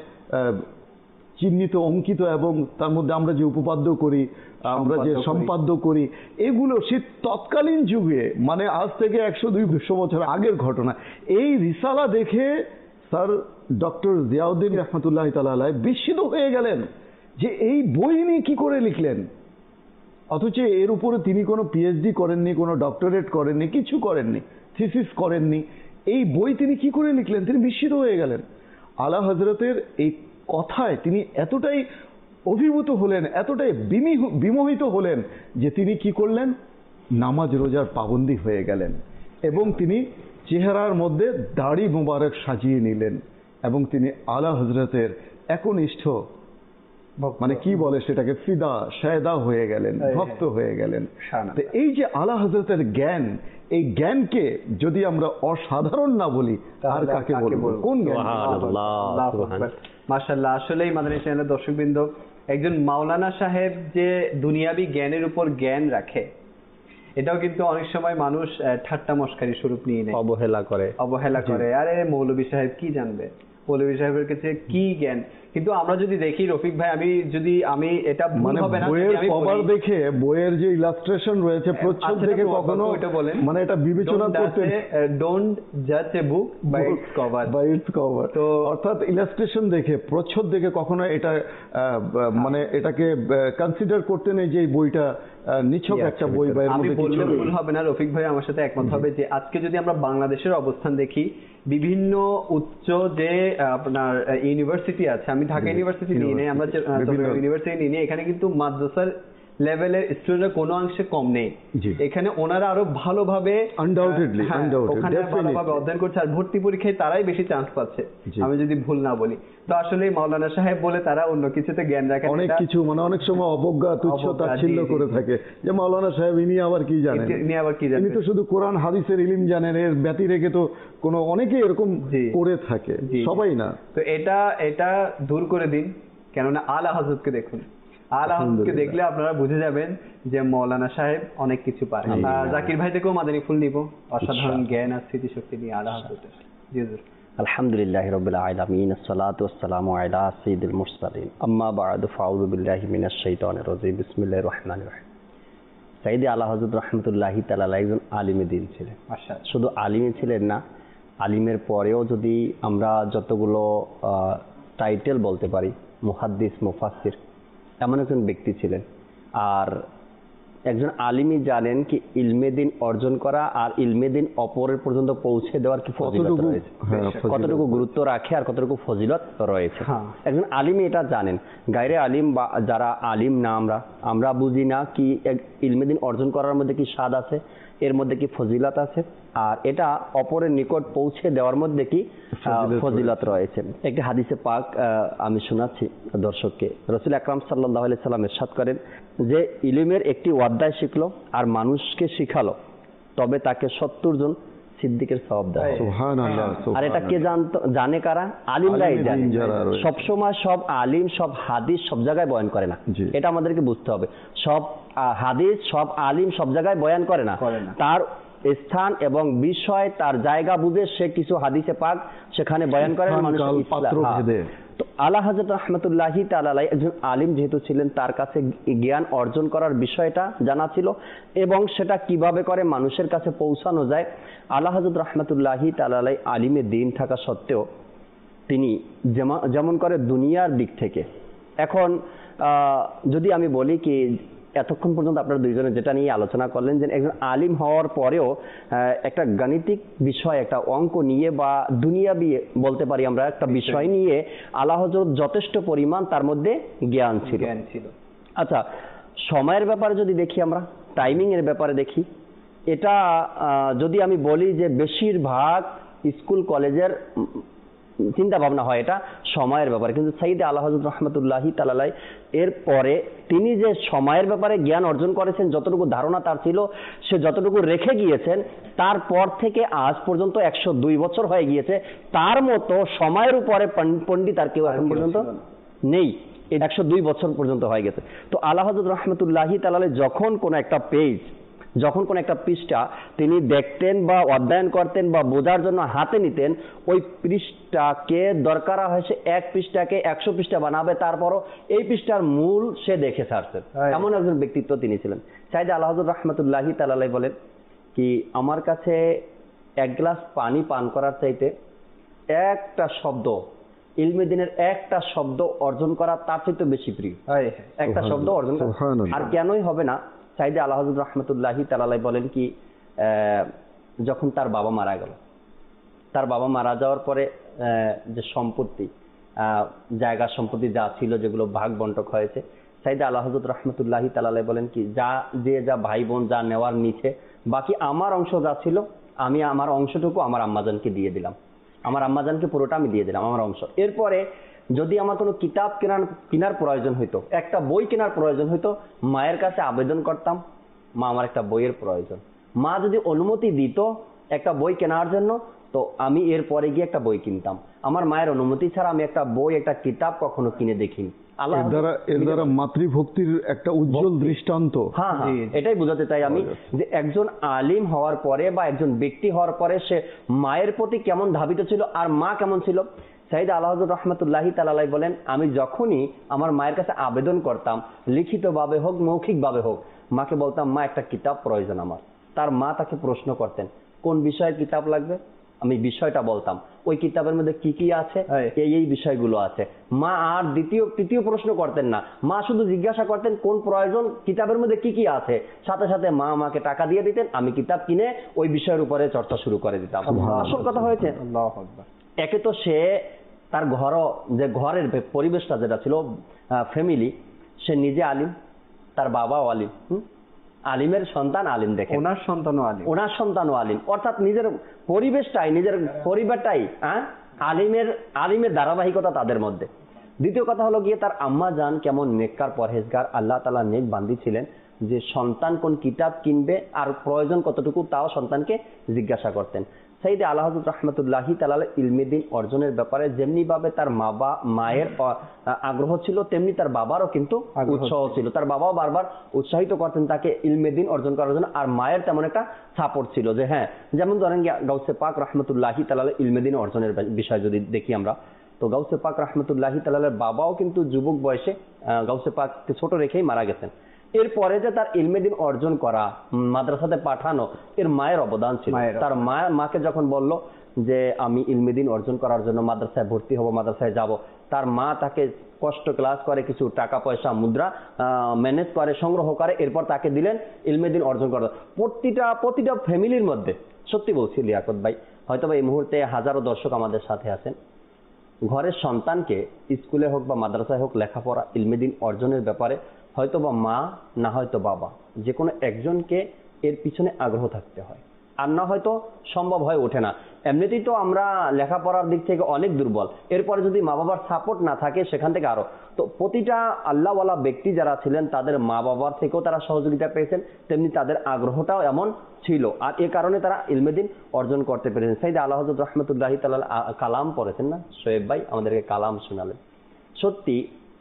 চিহ্নিত, অঙ্কিত, এবং তার মধ্যে আমরা যে উপপাদ্য করি, আমরা যে সম্পাদ্য করি, এগুলো সে তৎকালীন যুগে, মানে আজ থেকে একশো দুইশো বছর আগের ঘটনা। এই রিসালা দেখে স্যার ডক্টর জিয়াউদ্দিন রহমতুল্লাহ তাআলা আলাইহি বিস্মিত হয়ে গেলেন যে এই বই নিয়ে কি করে লিখলেন, অথচ এর উপরে তিনি কোনো পিএইচডি করেননি, কোনো ডক্টরেট করেননি, কিছু করেননি, থিসিস করেননি, এই বই তিনি কি করে লিখলেন? তিনি বিস্মিত হয়ে গেলেন। আলা হযরতের এই কথায় তিনি এতটাই অভিভূত হলেন, এতটাই বিমোহিত হলেন যে তিনি কি করলেন, নামাজ রোজার পাবন্দী হয়ে গেলেন, এবং তিনি চেহারার মধ্যে দাড়ি মোবারক সাজিয়ে নিলেন, এবং তিনি আলা হযরতের একনিষ্ঠ মানে কি বলে সেটাকে ফিদা শায়দা হয়ে গেলেন, ভক্ত হয়ে গেলেন। তো এই যে আলা হযরতের জ্ঞান, এই জ্ঞানকে যদি আমরা অসাধারণ না বলি আর কাকে বলবো? কোন জ্ঞান? মাশাআল্লাহ। আসলেই মাদানী চ্যানেলের দর্শকবৃন্দ, একজন মাওলানা সাহেব যে দুনিয়াবি জ্ঞানের উপর জ্ঞান রাখে, এটাও কিন্তু অনেক সময় মানুষ ঠাট্টা মশকারি স্বরূপ নিয়ে নেয়, অবহেলা করে অবহেলা করে আরে মৌলভী সাহেব কি জানবে, মৌলভী সাহেবের কাছে কি জ্ঞান। কিন্তু আমরা যদি দেখি রফিক ভাই, আমি যদি আমি এটা ভুল হবে না, বইয়ের কভার দেখে, বইয়ের যে ইলাস্ট্রেশন রয়েছে, প্রচ্ছদ দেখে কখনো মানে এটা বিবেচনা করতে, ডোন্ট জাজ a book by its cover, by its cover. তো অর্থাৎ ইলাস্ট্রেশন দেখে, প্রচ্ছদ দেখে কখনো এটা মানে এটাকে কনসিডার করতে নেই যে এই বইটা নিছক একটা বই। আমি বললে ভুল হবে না, রফিক ভাই আমার সাথে একমত হবে যে আজকে যদি আমরা বাংলাদেশের অবস্থান দেখি, বিভিন্ন উচ্চ যে আপনার ইউনিভার্সিটি আছে, আমি ঢাকা ইউনিভার্সিটি নিয়ে নেই, আমরা ইউনিভার্সিটি নিয়ে নেই, এখানে কিন্তু মাদ্রাসার লেভেলের স্টুডেন্টরা কোনো অংশে কম নেই। এখানে ওনারা আরো ভালোভাবে আনডাউটেডলি ওখানে ভালোভাবে অধ্যয়ন করছে, আর ভর্তি পরীক্ষায় তারাই বেশি চান্স পাচ্ছে, আমি যদি ভুল না বলি। তো আসলে মাওলানা সাহেব বলে তারা অন্য কিছুতে জ্ঞান রাখে, অনেক কিছু মানে অনেক সময় অবজ্ঞা, তুচ্ছ তাচ্ছিল্য করে থাকে যে মাওলানা সাহেব ইনি আবার কি জানেন, ইনি আবার কি জানেন, ইনি তো শুধু কোরআন হাদিসের ইলম জানেন, এর ব্যতি রেখে তো কোনো অনেকে এরকম করে থাকে, সবাই না। তো এটা এটা দূর করে দিন, কেননা আলা হযরতকে দেখুন, আলা হযরতকে দেখলে আপনারা বুঝে যাবেন যে মাওলানা সাহেব অনেক কিছু পারে। জাকির ভাই থেকেও মাদানী ফুল নিব, অসাধারণ জ্ঞান আর স্মৃতিশক্তি নিয়ে আলা হযরতের। জি হুজুর। আলহামদুলিল্লাহি রাব্বিল আলামিন, আসসালাতু ওয়াসসালামু আলা সাইয়্যিদিল মুরসালিন, আম্মা বা'দু, ফাউযু বিল্লাহি মিনাশ শাইতানির রাজীম, বিসমিল্লাহির রহমানির রহিম। সাইয়্যিদি আলা হযরত রাহমাতুল্লাহি তাআলা একজন আলিমে দ্বীন ছিলেন। শুধু আলিমই ছিলেন না, আলিমের পরেও যদি আমরা যতগুলো টাইটেল বলতে পারি, মুহাদ্দিস, মুফাসসির, এমন একজন ব্যক্তি ছিলেন। আর একজন আলিমই জানেন কি ইলমে দিন অর্জন করা আর ইলমে দিন অপরের পর্যন্ত পৌঁছে দেওয়ার কি ফজিলত রয়েছে, কতটুকু গুরুত্ব রাখে আর কতটুকু ফজিলত রয়েছে, একজন আলিমই এটা জানেন। গায়রে আলিম বা যারা আলিম না, আমরা আমরা বুঝি না কি ইলমে দিন অর্জন করার মধ্যে কি স্বাদ আছে, এর মধ্যে কি ফজিলত আছে, আর এটা অপরের নিকট পৌঁছে দেওয়ার মধ্যে কি ফজিলত রয়েছে। একটি হাদিসে পাক আমি শোনাচ্ছি দর্শককে। রাসূল আকরাম সাল্লাল্লাহু আলাইহি সাল্লাম ইরশাদ করেন যে ইলমের একটি অধ্যায় শিখলো আর মানুষকে শিখালো, তবে তাকে সত্তর জন সিদ্দিকের সওয়াব দেওয়া হবে। সুবহানাল্লাহ। আর এটা কে জানতো, জানে কারা? আলিমরাই জানে। সবসময় সব আলিম সব হাদিস সব জায়গায় বয়ান করে না, এটা আমাদেরকে বুঝতে হবে। সব হাদিস সব আলিম সব জায়গায় বয়ান করে না, তার স্থান এবং বিষয় তার জায়গা বুঝে সে কিছু হাদিসে পাক সেখানে বয়ান করেন। তো আলা হযরত রাহমাতুল্লাহি তাআলা আলাইহি একজন আলিম যেহেতু ছিলেন, তার কাছে জ্ঞান অর্জন করার বিষয়টা জানা ছিল এবং সেটা কিভাবে করে মানুষের কাছে পৌঁছানো যায়। আলা হযরত রাহমাতুল্লাহি তাআলা আলাইহি আলিমে দ্বীন থাকা সত্ত্বেও তিনি যেমন করে দুনিয়ার দিক থেকে, এখন যদি আমি বলি কি এতক্ষণ পর্যন্ত আপনারা দুইজনে যেটা নিয়ে আলোচনা করলেন যে একজন আলিম হওয়ার পরেও একটা গাণিতিক বিষয়, একটা অঙ্ক নিয়ে বা দুনিয়াবি বলতে পারি আমরা একটা বিষয় নিয়ে আলা হযরত যথেষ্ট পরিমাণ তার মধ্যে জ্ঞান ছিল। আচ্ছা, সময়ের ব্যাপারে যদি দেখি, আমরা টাইমিং এর ব্যাপারে দেখি, এটা যদি আমি বলি যে বেশিরভাগ স্কুল কলেজের চিন্তা ভাবনা হয় এটা সময়ের ব্যাপারে, কিন্তু সাইয়েদে আলা হযরত রাহমাতুল্লাহি তাআলা আলাইহি এর পরে তিনি যে সময়ের ব্যাপারে জ্ঞান অর্জন করেছেন, যতটুকু ধারণা তার ছিল সে যতটুকু রেখে গিয়েছেন, তারপর থেকে আজ পর্যন্ত একশো দুই বছর হয়ে গিয়েছে, তার মতো সময়ের উপরে পণ্ডিত আর কেউ এখন পর্যন্ত নেই। একশো দুই বছর পর্যন্ত হয়ে গেছে। তো আলা হযরত রাহমাতুল্লাহি তাআলা আলাইহি যখন কোন একটা পেজ, যখন কোন একটা পৃষ্ঠা তিনি দেখতেন বা অধ্যয়ন করতেন বা বোঝার জন্য হাতে নিতেন, ওই পৃষ্ঠাকে দরকার হয়েছে এক পৃষ্ঠাকে একশো পৃষ্ঠা বানাবে, তারপরও এই পৃষ্ঠার মূল সে দেখে ছাড়ছেন, এমন একজন ব্যক্তিত্ব তিনি ছিলেন। সাইয়েদে আলা হযরত রাহমাতুল্লাহি তাআলা আলাইহি বলেন কি আমার কাছে এক গ্লাস পানি পান করার চাইতে একটা শব্দ, ইলমে দ্বীনের একটা শব্দ অর্জন করা তার চাইতে বেশি প্রিয়। একটা শব্দ অর্জন করা, আর কেনই হবে না। সাইয়েদে আলা হযরত রাহমাতুল্লাহি তাআলা আলাইহি বলেন কি যখন তার বাবা মারা গেল, তার বাবা মারা যাওয়ার পরে যে সম্পত্তি, জায়গা সম্পত্তি যা ছিল, যেগুলো ভাগ বন্টক হয়েছে, সাইয়েদে আলা হযরত রাহমাতুল্লাহি তাআলা আলাইহি বলেন কি যা যে যা ভাই বোন যা নেওয়ার নিচে বাকি আমার অংশ যা ছিল, আমি আমার অংশটুকু আমার আম্মাজানকে দিয়ে দিলাম, আমার আম্মাজানকে পুরোটা আমি দিয়ে দিলাম আমার অংশ। এরপরে যদি আমার কোনো কিতাব কেনার কেনার প্রয়োজন হইতো, একটা বই কেনার প্রয়োজন হইতো, মায়ের কাছে আবেদন করতাম, মা আমার একটা বইয়ের প্রয়োজন। মা যদি অনুমতি দিত একটা বই কেনার জন্য, তো আমি এরপরে গিয়ে একটা বই কিনতাম। আমার মায়ের অনুমতি ছাড়া আমি একটা বই একটা কিতাব কখনো কিনে দেখিনি। এর দ্বারা এর দ্বারা মাতৃভক্তির একটা উজ্জ্বল দৃষ্টান্ত। হ্যাঁ, এটাই বোঝাতে চাই আমি যে একজন আলিম হওয়ার পরে বা একজন ব্যক্তি হওয়ার পরে সে মায়ের প্রতি কেমন ধাবিত ছিল আর মা কেমন ছিল। সাইয়েদে আলা হযরত রাহমাতুল্লাহি তাআলা আলাইহি বলেন আমি যখনই আমার মায়ের কাছে আবেদন করতাম, লিখিতভাবে হোক মৌখিকভাবে হোক, মাকে বলতাম মা একটা কিতাব প্রয়োজন আমার। তার মা তাকে প্রশ্ন করতেন কোন বিষয়ের কিতাব লাগবে, আমি বিষয়টা বলতাম, ওই কিতাবের মধ্যে কি কি আছে, এই এই বিষয়গুলো আছে। মা আর দ্বিতীয় তৃতীয় প্রশ্ন করতেন না, মা শুধু জিজ্ঞাসা করতেন কোন প্রয়োজন, কিতাবের মধ্যে কি কি আছে, সাথে সাথে মা আমাকে টাকা দিয়ে দিতেন, আমি কিতাব কিনে ওই বিষয়ের উপরে চর্চা শুরু করে দিতাম। আসল কথা হয়েছে একে তো সে তার ঘর, যে ঘরের পরিবেশটা যেটা ছিল ফ্যামিলি, সে নিজে আলিম, তার বাবাও আলিম, আলিমের সন্তান আলিম, দেখে ওনার সন্তানও আলিম, ওনার সন্তানও আলিম, অর্থাৎ নিজের পরিবেশটাই, নিজের পরিবারটাই হ্যাঁ আলিমের আলিমের ধারাবাহিকতা তাদের মধ্যে। দ্বিতীয় কথা হলো গিয়ে তার আম্মা জান কেমন নেককার পরহেজগার আল্লাহ তাআলা নেক বান্দি ছিলেন, যে সন্তান কোন কিতাব কিনবে আর প্রয়োজন কতটুকু তাও সন্তানকে জিজ্ঞাসা করতেন। সাইয়েদে আলা হযরত রাহমাতুল্লাহি তাআলা আলাইহি ইলমে দ্বীন অর্জনের ব্যাপারে যেমনি ভাবে তার মা বা মায়ের আগ্রহ ছিল, তেমনি তার বাবারও কিন্তু উৎসাহ ছিল। তার বাবাও বারবার উৎসাহিত করতেন তাকে ইলমে দ্বীন অর্জন করার জন্য, আর মায়ের তেমন একটা সাপোর্ট ছিল যে হ্যাঁ, যেমন ধরেন গাউসে পাক রাহমাতুল্লাহি তাআলা আলাইহি ইলমে দ্বীন অর্জনের বিষয় যদি দেখি আমরা, তো গাউসে পাক রাহমাতুল্লাহি তাআলা আলাইহি বাবাও কিন্তু যুবক বয়সে গাউসে পাককে ছোট রেখেই মারা গেছেন। এরপরে যে তার ইলমে দিন অর্জন করা, মাদ্রাসাতে পাঠানো, এর মায়ের অবদান ছিল। তার মা মাকে যখন বলল যে আমি ইলমে দিন অর্জন করার জন্য মাদ্রাসায় ভর্তি হব, মাদ্রাসায় যাব, তার মা তাকে কষ্ট ক্লাস করে, কিছু টাকা পয়সা মুদ্রা ম্যানেজ করে, সংগ্রহ করে, এরপর তাকে দিলেন ইলমে দিন অর্জন করা। প্রতিটা প্রতিটা ফ্যামিলির মধ্যে, সত্যি বলছি লিয়াকত ভাই, হয়তো এই মুহূর্তে হাজারো দর্শক আমাদের সাথে আছেন, ঘরের সন্তানকে স্কুলে হোক বা মাদ্রাসায় হোক লেখাপড়া ইলমে দিন অর্জনের ব্যাপারে হয়তো বা মা, না হয়তো বাবা, যে কোনো একজনকে এর পিছনে আগ্রহ থাকতে হয়, আর না হয়তো সম্ভব হয়ে ওঠে না। এমনিতেই তো আমরা লেখাপড়ার দিক থেকে অনেক দুর্বল, এরপরে যদি মা বাবার সাপোর্ট না থাকে সেখান থেকে আরো। তো প্রতিটা আল্লাহওয়ালা ব্যক্তি যারা ছিলেন তাদের মা বাবার থেকেও তারা সহযোগিতা পেয়েছেন, তেমনি তাদের আগ্রহটাও এমন ছিল, আর এ কারণে তারা ইলমে দিন অর্জন করতে পেরেছেন। সাইয়েদ আলা হযরত রাহমাতুল্লাহি তাআলা কালাম পড়েছেন না, শোয়েব ভাই আমাদেরকে কালাম শোনালেন। সত্যি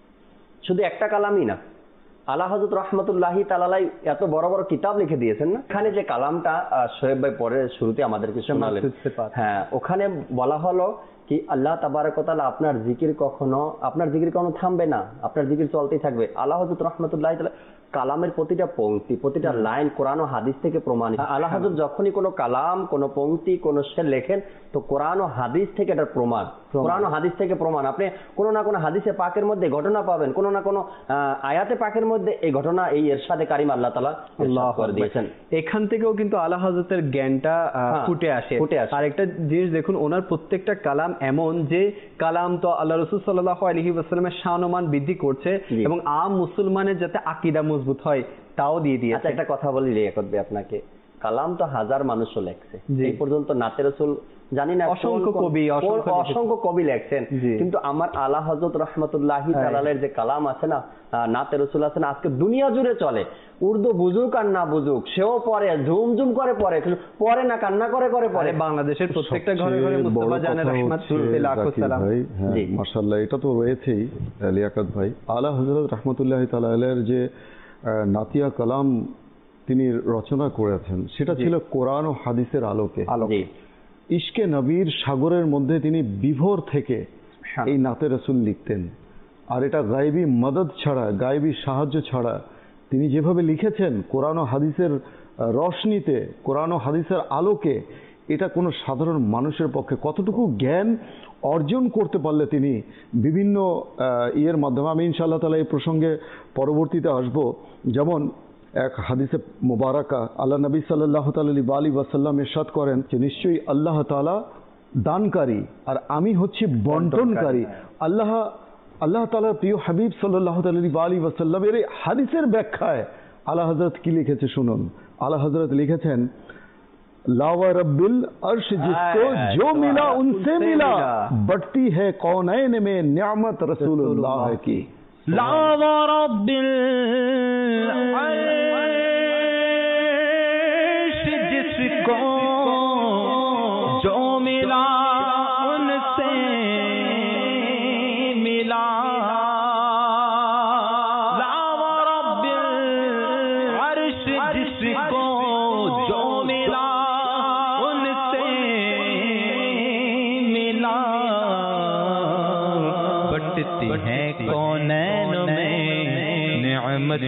শুধু একটা কালামই না, আলা হযরত রাহমাতুল্লাহি তাআলা এত বড় বড় কিতাব লিখে দিয়েছেন না, এখানে যে কালামটা শোয়েব ভাই পরে শুরুতে আমাদেরকে শোনালেন, হ্যাঁ, ওখানে বলা হলো কি আল্লাহ তাবারক ওয়া তাআলা আপনার জিকির কখনো আপনার জিকির কখনো থামবে না, আপনার জিকির চলতেই থাকবে। আলা হযরত রাহমাতুল্লাহি তাআলা কালামের প্রতিটা পংক্তি, প্রতিটা লাইন কোরআন ও হাদিস থেকে প্রমাণিত। আলা হযরত যখনই কোনো কালাম, কোনো পংক্তি, কোনো শের লেখেন, তো কোরআন ও হাদিস থেকে এটার প্রমাণ, কোরআন ও হাদিস থেকে প্রমাণ। আপনি কোনো না কোনো হাদিসে পাকের মধ্যে ঘটনা পাবেন, কোনো না কোনো আয়াতে পাকের মধ্যে এই ঘটনা, এই এরশাদে কারিম আল্লাহ তাআলা ইরশাদ করে দিয়েছেন। এখান থেকেও কিন্তু আলা হযরতের জ্ঞানটা ফুটে আসে। আর একটা জিনিস দেখুন, ওনার প্রত্যেকটা কালাম এমন যে কালাম তো আল্লাহ রাসূল সাল্লাল্লাহু আলাইহি ওয়াসাল্লামের শান ও মান বৃদ্ধি করছে এবং আম মুসলমানের যাতে আকীদা মজবুত হয় তাও দিয়ে দিয়েছে। আচ্ছা, একটা কথা বলি লিয়াকত ভাই আপনাকে, কালাম তো হাজার মানুষও লেখছে, এই পর্যন্ত নাতে রাসূল জানি না অসংখ্য কবি অসংখ্য কবি লেখছেন, কিন্তু আমার আলা হযরত রাহমাতুল্লাহি তাআলার যে কালাম আছে না, নাতে রাসূল আছে না, আজকে দুনিয়া জুড়ে চলে। উর্দু বুঝুক আর না বুঝুক, সেও পড়ে, ঝুম ঝুম করে পড়ে, পড়ে না কান্না করে করে পড়ে। বাংলাদেশের প্রত্যেকটা ঘরে ঘরে মুস্তাফা জানের রাহমাতুল্লাহি লাখো সালাম। জি মাশাআল্লাহ, এটা তো রয়েছেই লিয়াকত ভাই। আলা হযরত রাহমাতুল্লাহি তাআলার যে নাতিয়া কালাম তিনি রচনা করেছেন, সেটা ছিল কোরআন ও হাদিসের আলোকে। ইশকে নবীর সাগরের মধ্যে তিনি বিভোর থেকে এই নাতে রাসূল লিখতেন। আর এটা গায়বী মদদ ছাড়া, গায়বী সাহায্য ছাড়া তিনি যেভাবে লিখেছেন কোরআন ও হাদিসের রশনিতে, কোরআন ও হাদিসের আলোকে, এটা কোনো সাধারণ মানুষের পক্ষে কতটুকু জ্ঞান অর্জন করতে পারলে তিনি বিভিন্ন ইয়ের মাধ্যমে, আমি ইনশাআল্লাহ তাআলা এই প্রসঙ্গে পরবর্তীতে আসব। যেমন এক হাদিসে মুবারাকা আল্লাহ নবী সাল্লাল্লাহু আলাইহি ওয়াসাল্লাম ইরশাদ করেন যে নিশ্চয়ই আল্লাহ তাআলা দানকারী আর আমি হচ্ছি বন্টনকারী। আল্লাহ আল্লাহ তাআলার প্রিয় হাবিব সাল্লাল্লাহু আলাইহি ওয়াসাল্লাম এর হাদিসের ব্যাখ্যায় আলা হযরত কি লিখেছে শুনুন। আলা হযরত লিখেছেন, लावा रब्बिल अर्श जिसको जो मिला उनसे मिला, बढ़ती है कौनैन में नियामत रसूलुल्लाह की। लावा रब्बिल अर्श जिसको जो मिला उनसे मिला, लावा रब्बिल अर्श जिसको जो मिला है कौनैन में निअमत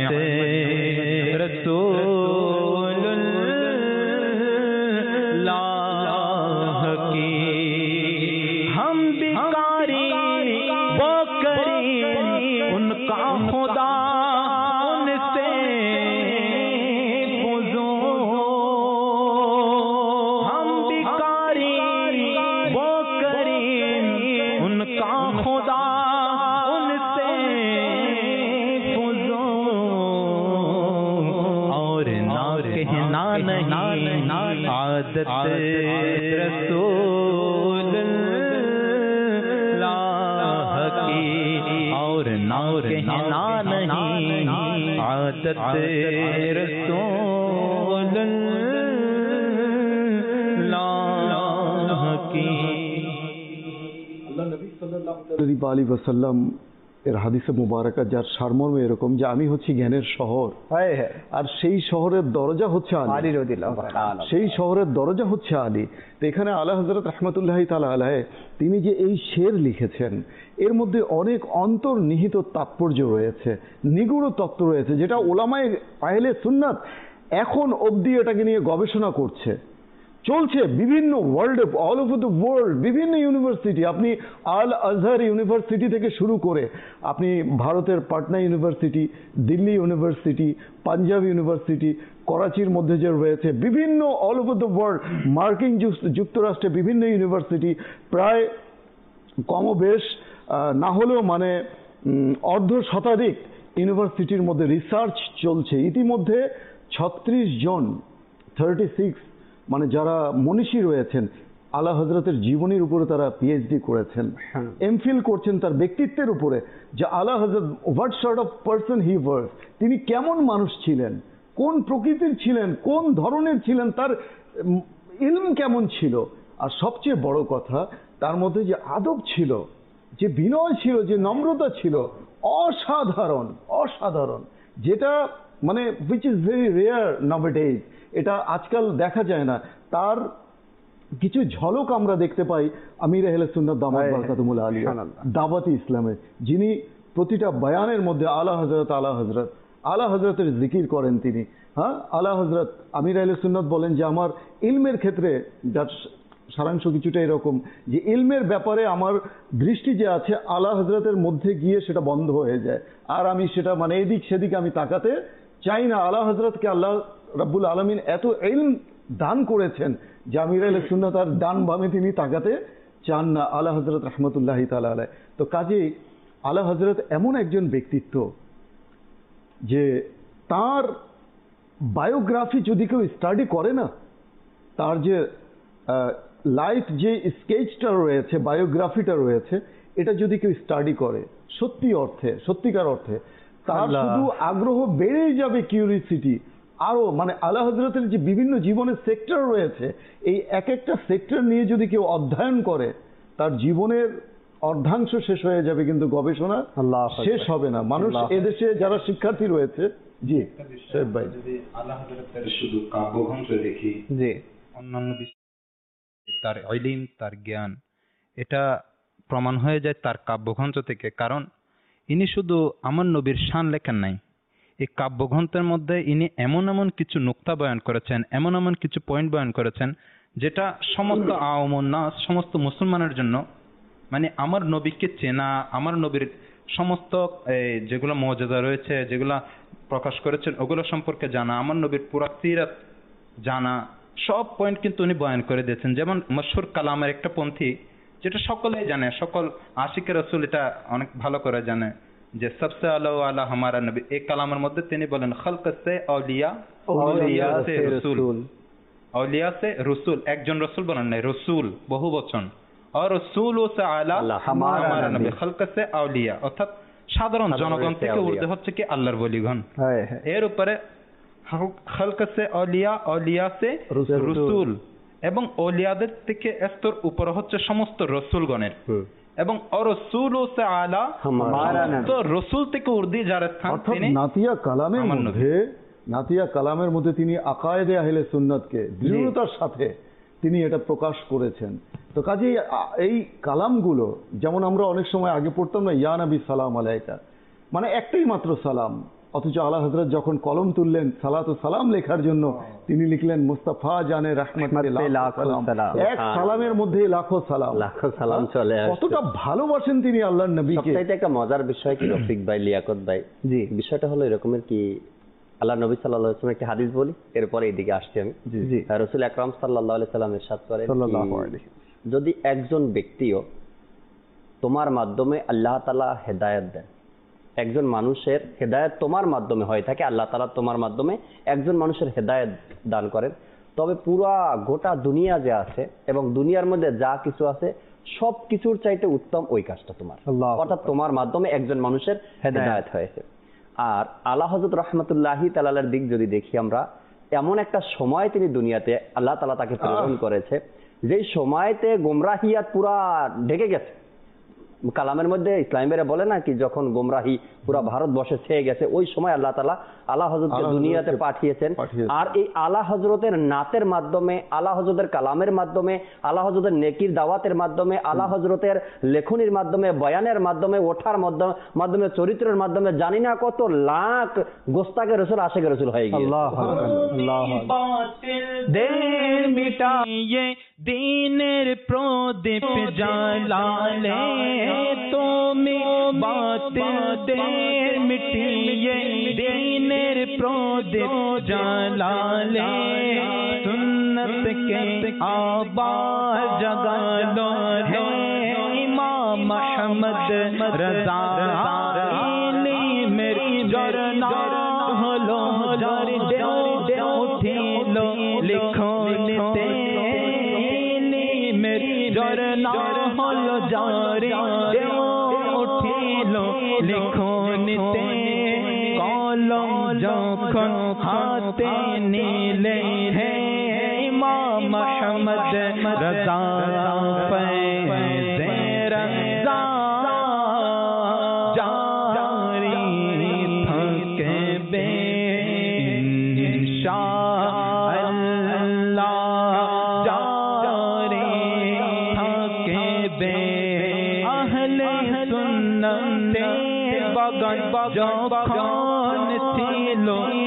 रसूलुल्लाह की। हम भिखारी वो करीम उनका खुदा उनसे फुजूल। हम भिखारी वो करीम उनका खुदा नहीं आदत रसूलुल्लाह की, और ना कहना नहीं आदत रसूलुल्लाह की। अल्लाह नबी सल्लल्लाहु अलैहि वसल्लम এর হাদিসে মুবারাকা যার সারমর্ম এরকম যে আমি হচ্ছি জ্ঞানের শহর, আর সেই শহরের দরজা হচ্ছে আলী, সেই শহরের দরজা হচ্ছে আলী। তো এখানে আলা হযরত রাহমাতুল্লাহি তাআলা আলাইহি তিনি যে এই শের লিখেছেন এর মধ্যে অনেক অন্তর্নিহিত তাৎপর্য রয়েছে, নিগূঢ় তত্ত্ব রয়েছে, যেটা ওলামায়ে আহলে সুন্নাত এখন অবধি এটাকে নিয়ে গবেষণা করছে, চলছে বিভিন্ন ওয়ার্ল্ডে, অল ওভার দ্য ওয়ার্ল্ড, বিভিন্ন ইউনিভার্সিটি, আপনি আল আজহার ইউনিভার্সিটি থেকে শুরু করে আপনি ভারতের Patna university, Delhi university, Punjab university, করাচির মধ্যে যে রয়েছে বিভিন্ন অল ওভার দ্য ওয়ার্ল্ড, মার্কিন যুক্তরাষ্ট্রে বিভিন্ন ইউনিভার্সিটি, প্রায় কমবেশ না হলেও মানে অর্ধ শতাধিক ইউনিভার্সিটির মধ্যে রিসার্চ চলছে। ইতিমধ্যে ছত্রিশ জন থার্টি সিক্স মানে যারা মনীষী রয়েছেন আলা হযরতের জীবনীর উপরে তারা পিএইচডি করেছেন, এমফিল করছেন তার ব্যক্তিত্বের উপরে, যে আলা হযরত what sort of person he was, তিনি কেমন মানুষ ছিলেন, কোন প্রকৃতির ছিলেন, কোন ধরনের ছিলেন, তার ইলম কেমন ছিল, আর সবচেয়ে বড় কথা তার মধ্যে যে আদব ছিল, যে বিনয় ছিল, যে নম্রতা ছিল, অসাধারণ অসাধারণ, যেটা মানে which is very rare nowadays, এটা আজকাল দেখা যায় না। তার কিছু ঝলক আমরা দেখতে পাই আমির আহলে সুন্নাত দামাত বারকাতুহুল আলিয়া দাওয়াতি ইসলামে, যিনি প্রতিটা বয়ানের মধ্যে আলা হযরত আলা হযরত আলা হযরতের জিকির করেন তিনি। হ্যাঁ, আলা হযরত আমির আহলে সুন্নাত বলেন যে আমার ইলমের ক্ষেত্রে, যার সারাংশ কিছুটা এরকম যে ইলমের ব্যাপারে আমার দৃষ্টি যে আছে আলা হযরতের মধ্যে গিয়ে সেটা বন্ধ হয়ে যায়, আর আমি সেটা মানে এদিক সেদিক আমি তাকাতে চাই না। আলা হযরতকে আল্লাহ রাব্বুল আলামিন এত ইলম দান করেছেন যে আমির আহলে সুন্নাত আর ডান বামে তিনি তাকাতে চান না, আলা হযরত রাহমাতুল্লাহি তাআলা আলাইহি। তো কাজেই আলা হযরত এমন একজন ব্যক্তিত্ব যে তার বায়োগ্রাফি যদি কেউ স্টাডি করে না, তার যে লাইফ যে স্কেচটা রয়েছে, বায়োগ্রাফিটা রয়েছে, এটা যদি কেউ স্টাডি করে সত্যি অর্থে, সত্যিকার অর্থে তার শুধু আগ্রহ বেড়েই যাবে, কিউরিসিটি আরো, মানে আলা হযরতের যে বিভিন্ন জীবনের সেক্টর রয়েছে, এই এক একটা সেক্টর নিয়ে যদি কেউ অধ্যয়ন করে তার জীবনের অর্ধাংশ শেষ হয়ে যাবে, কিন্তু গবেষণা শেষ হবে না। মানুষ এদেশে যারা শিক্ষার্থী রয়েছে, জি সাহেব ভাই, যদি আলা হযরতের শুধু কাব্যগ্রন্থ দেখি, জি অন্যান্য তার ইলম, তার জ্ঞান, এটা প্রমাণ হয়ে যায় তার কাব্যগ্রন্থ থেকে। কারণ ইনি শুধু আমার নবীর শান লেখেন নাই, এই কাব্যগ্রন্থের মধ্যে ইনি এমন এমন কিছু নুক্তা বয়ান করেছেন, এমন এমন কিছু পয়েন্ট বয়ান করেছেন, যেটা সমস্ত আওয়ামুন নাস, সমস্ত মুসলমানের জন্য, মানে আমার নবীকে চেনা, আমার নবীর সমস্ত যেগুলো মর্যাদা রয়েছে, যেগুলো প্রকাশ করেছেন ওগুলো সম্পর্কে জানা, আমার নবীর পুরা সিরাত জানা, সব পয়েন্ট কিন্তু উনি বয়ান করে দিয়েছেন। যেমন মশহুর কালামের একটা পন্থী, যেটা সকলেই জানে, সকল আশিকে রসুল এটা অনেক ভালো করে জানে, যে সবসে আলা আলা হামারা নবী। এই কালামের মধ্যে তিনি বলেন খালক সে আউলিয়া, আউলিয়া সে রসুল, আউলিয়া সে রসুল, একজন রসুল বলেন নাই, রসুল বহু বচন, আর রসুল ও সে আলা হামারা নবী, খালক সে আউলিয়া, অর্থাৎ সাধারণ জনগণ থেকে উর্ধে হচ্ছে কি আল্লাহর বলিগণ। এর উপরে খালক সে আউলিয়া, আউলিয়া সে রসুল, এবং ওলিয়াদের থেকে স্তর উপরে হচ্ছে সমস্ত রসুলগণের, এবং রসুল ও সে আলা তো রসুল থেকে উর্দি যার স্থান, তিনি নাতিয়া কালামের মধ্যে, নাতিয়া কালামের মধ্যে তিনি আকায়েদে আহলে সুন্নাতকে দৃঢ়তার সাথে তিনি এটা প্রকাশ করেছেন। তো কাজেই এই কালামগুলো, যেমন আমরা অনেক সময় আগে পড়তাম না ইয়া নবী সালাম আলাইকা, মানে একটাই মাত্র সালাম, অথচ আলা হযরত যখন কলম তুললেন সালাত ও সালাম লেখার জন্য, তিনি লিখলেন মুস্তাফা জানে রাহমাতে লাখো সালাম, এক সালামের মধ্যে লাখো সালাম, লাখো সালাম চলে আসে। কতটা ভালোবাসেন তিনি আল্লাহর নবীকে। সবচাইতে একটা মজার বিষয় কি রফিক ভাই, লিয়াকত ভাই, জি বিষয়টা হলো এরকমের কি, আল্লাহ নবী সাল্লাল্লাহু আলাইহি ওয়াসাল্লাম একটা হাদিস বলি, এরপরে এইদিকে আসছি আমি। জি রাসূল আকরাম সাল্লাল্লাহু আলাইহি ওয়াসাল্লাম ইরশাদ করেন, যদি একজন ব্যক্তিও তোমার মাধ্যমে আল্লাহ তাআলা হেদায়েত দেন, একজন মানুষের হেদায়েত তোমার মাধ্যমে হয়ে থাকে, আল্লাহ তাআলা তোমার মাধ্যমে একজন মানুষের হেদায়েত দান করেন, তবে পুরা গোটা দুনিয়া যে আছে এবং দুনিয়ার মধ্যে যা কিছু আছে সব কিছুর চাইতে উত্তম ওই কাজটা তোমার, অর্থাৎ তোমার মাধ্যমে একজন মানুষের হেদায়েত হয়েছে। আর আলা হযরত রাহমাতুল্লাহি তাআলার দিক যদি দেখি আমরা, এমন একটা সময় তিনি দুনিয়াতে আল্লাহ তাআলা তাকে প্রেরণ করেছে, যেই সময়তে গোমরাহিয়াত পুরা ঢেকে গেছে, কালামের মধ্যে ইসলামী ভাইরা বলে না কি, যখন গোমরাহি পুরো ভারতবর্ষে ছেয়ে গেছে ওই সময় আল্লাহ তাআলা আলা হযরতকে দুনিয়াতে পাঠিয়েছেন। আর এই আলা হযরতের নাতের মাধ্যমে, আলা হযরতের কালামের মাধ্যমে, আলা হযরতের নেকির দাওয়াতের মাধ্যমে, আলা হযরতের লেখনির মাধ্যমে, বয়ানের মাধ্যমে, ওঠার মাধ্যমে মাধ্যমে চরিত্রের মাধ্যমে জানি না কত লাখ গোস্তাকে রসুল আশেকে রসুল হয়ে গেছে। আল্লাহ আল্লাহ দের মিটাইয়ে দিনের প্রদীপ জ্বালালে তুমি, বাতিল দের মিটিয়ে দিনের প্রদীপ জ্বালালে, সুন্নত কে আবাজ জাগালো হে ইমাম আহমদ রজা, ইলমের ঝরনা হলো জারি দেও উঠিল লিখনিতে, ইলমের ঝরনা হলো জারি দেও উঠিল লিখনিতে, কলম যখন হাতে নিলে হে ইমাম আহমদ রজা, ফৈজে রজা জারি থাকবে ইনশাআল্লাহ, জারি থাকবে। আহলে সুন্নতে বাগান যখন ছিল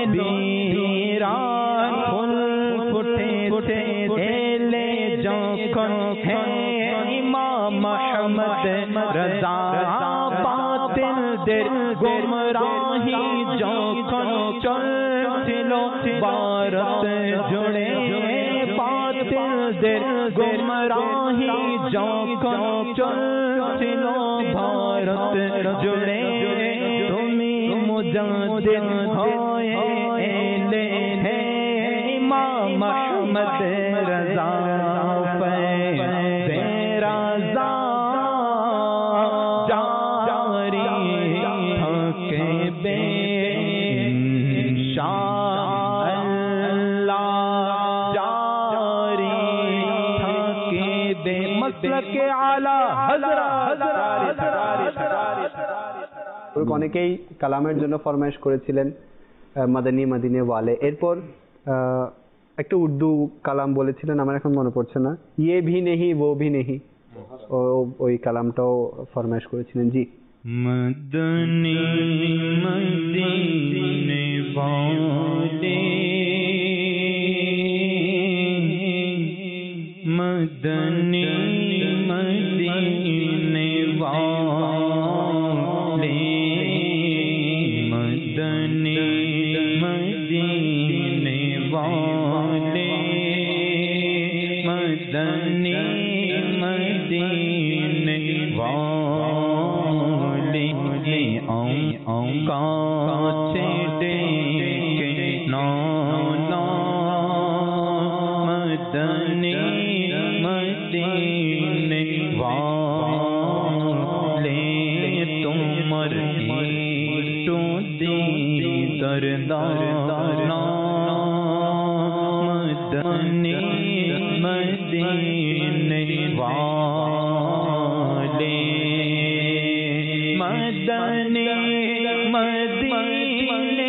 বিরান, ফুল ফুটে এলে যখন হে ইমাম আহমদ রজা, বাতিলদের গোমরাহি যখন চলছিল ভারত জুড়ে, বাতিলদের গোমরাহি যখন চলছিল ভারত জুড়ে, তুমি মুজাদ্দিদ হয়ে এলে হে ইমাম আহমদ রজা, ফৈজে রজা জারি থাকবে ইনশাআল্লাহ, জারি থাকবে। মাসলাকে আলা হযরত অনেকেই কালামের জন্য ফরমাইশ করেছিলেন মাদানী মদিনে ওয়ালে। এরপর একটা উর্দু কালাম বলেছিলেন, আমার এখন মনে পড়ছে না, ইয়ে ভি নেহি वो भी नहीं, ওই কালামটাও ফরমাইশ করেছিলেন। জি মদনী মদিনে ওয়ালে, মদনী মদিনে ওয়ালে, মদনী মদিনে ওয়ালে, মদনী মদিনে ওয়ালে, আও আও কাছে ডেকে নানা, মদনী মদিনে ওয়ালে, তোমার একটু দিদার দানা, মদনী মদিনে ওয়ালে, মদনী মদিনে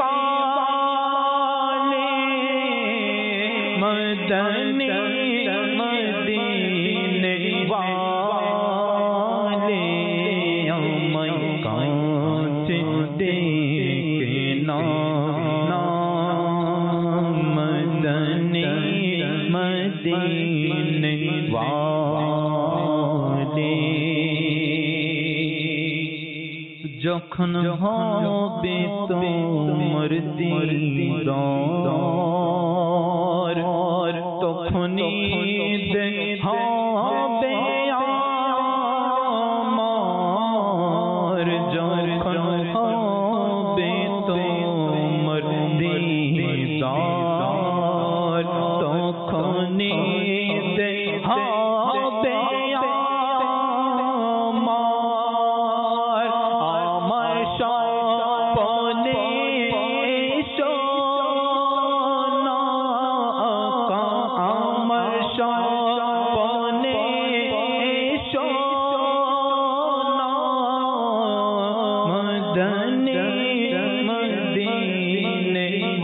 ওয়ালে, মদনী মদিনে ওয়ালে, আমায় কাছে ডেকে নানা, মদনী মদিনে ওয়ালে, যখন হবে তোমার দিদার, তখনই হবে আমার, যখন হবে তোমার দিদার, তখনই হবে আমার, আমার স্বপ্নে এসো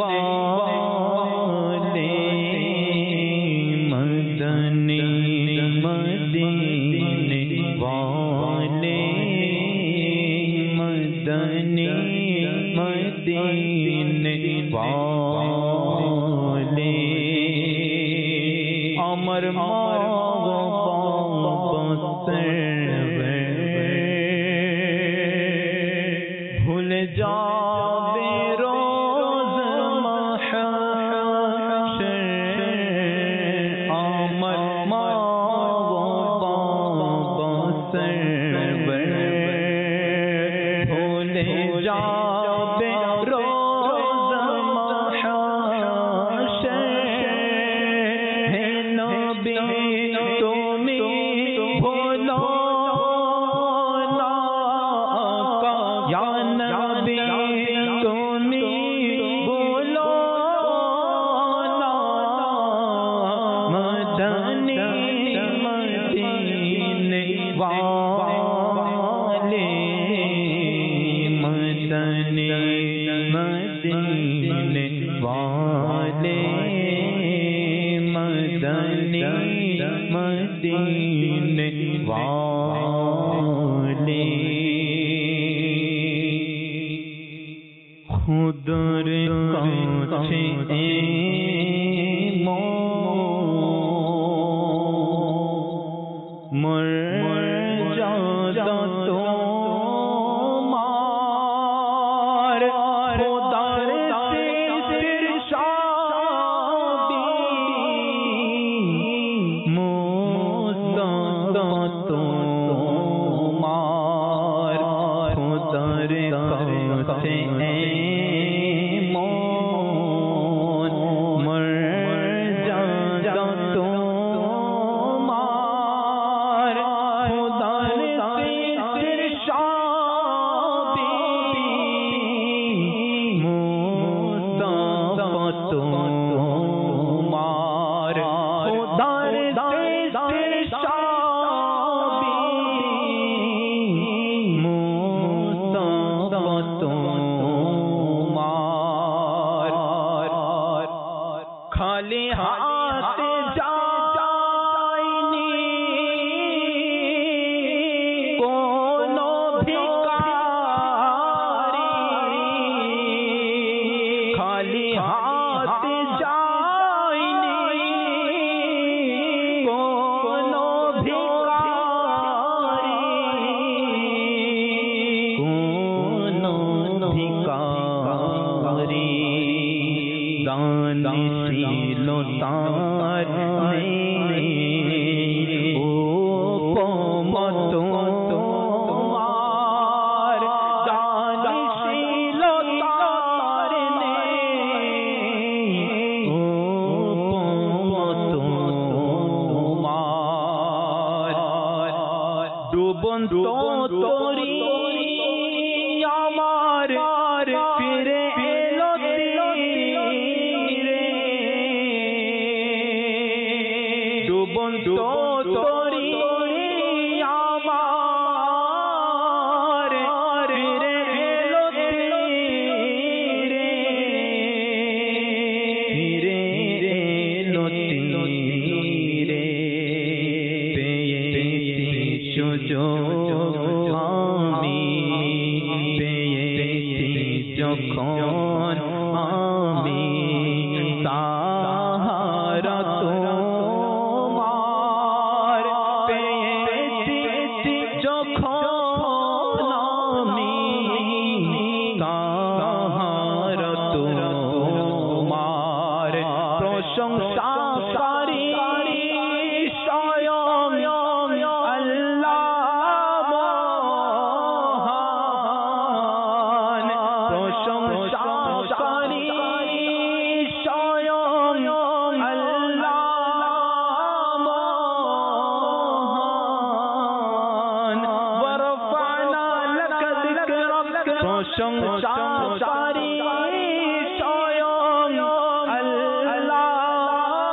প্রশংসা সারি স্বয়ং আল্লাহ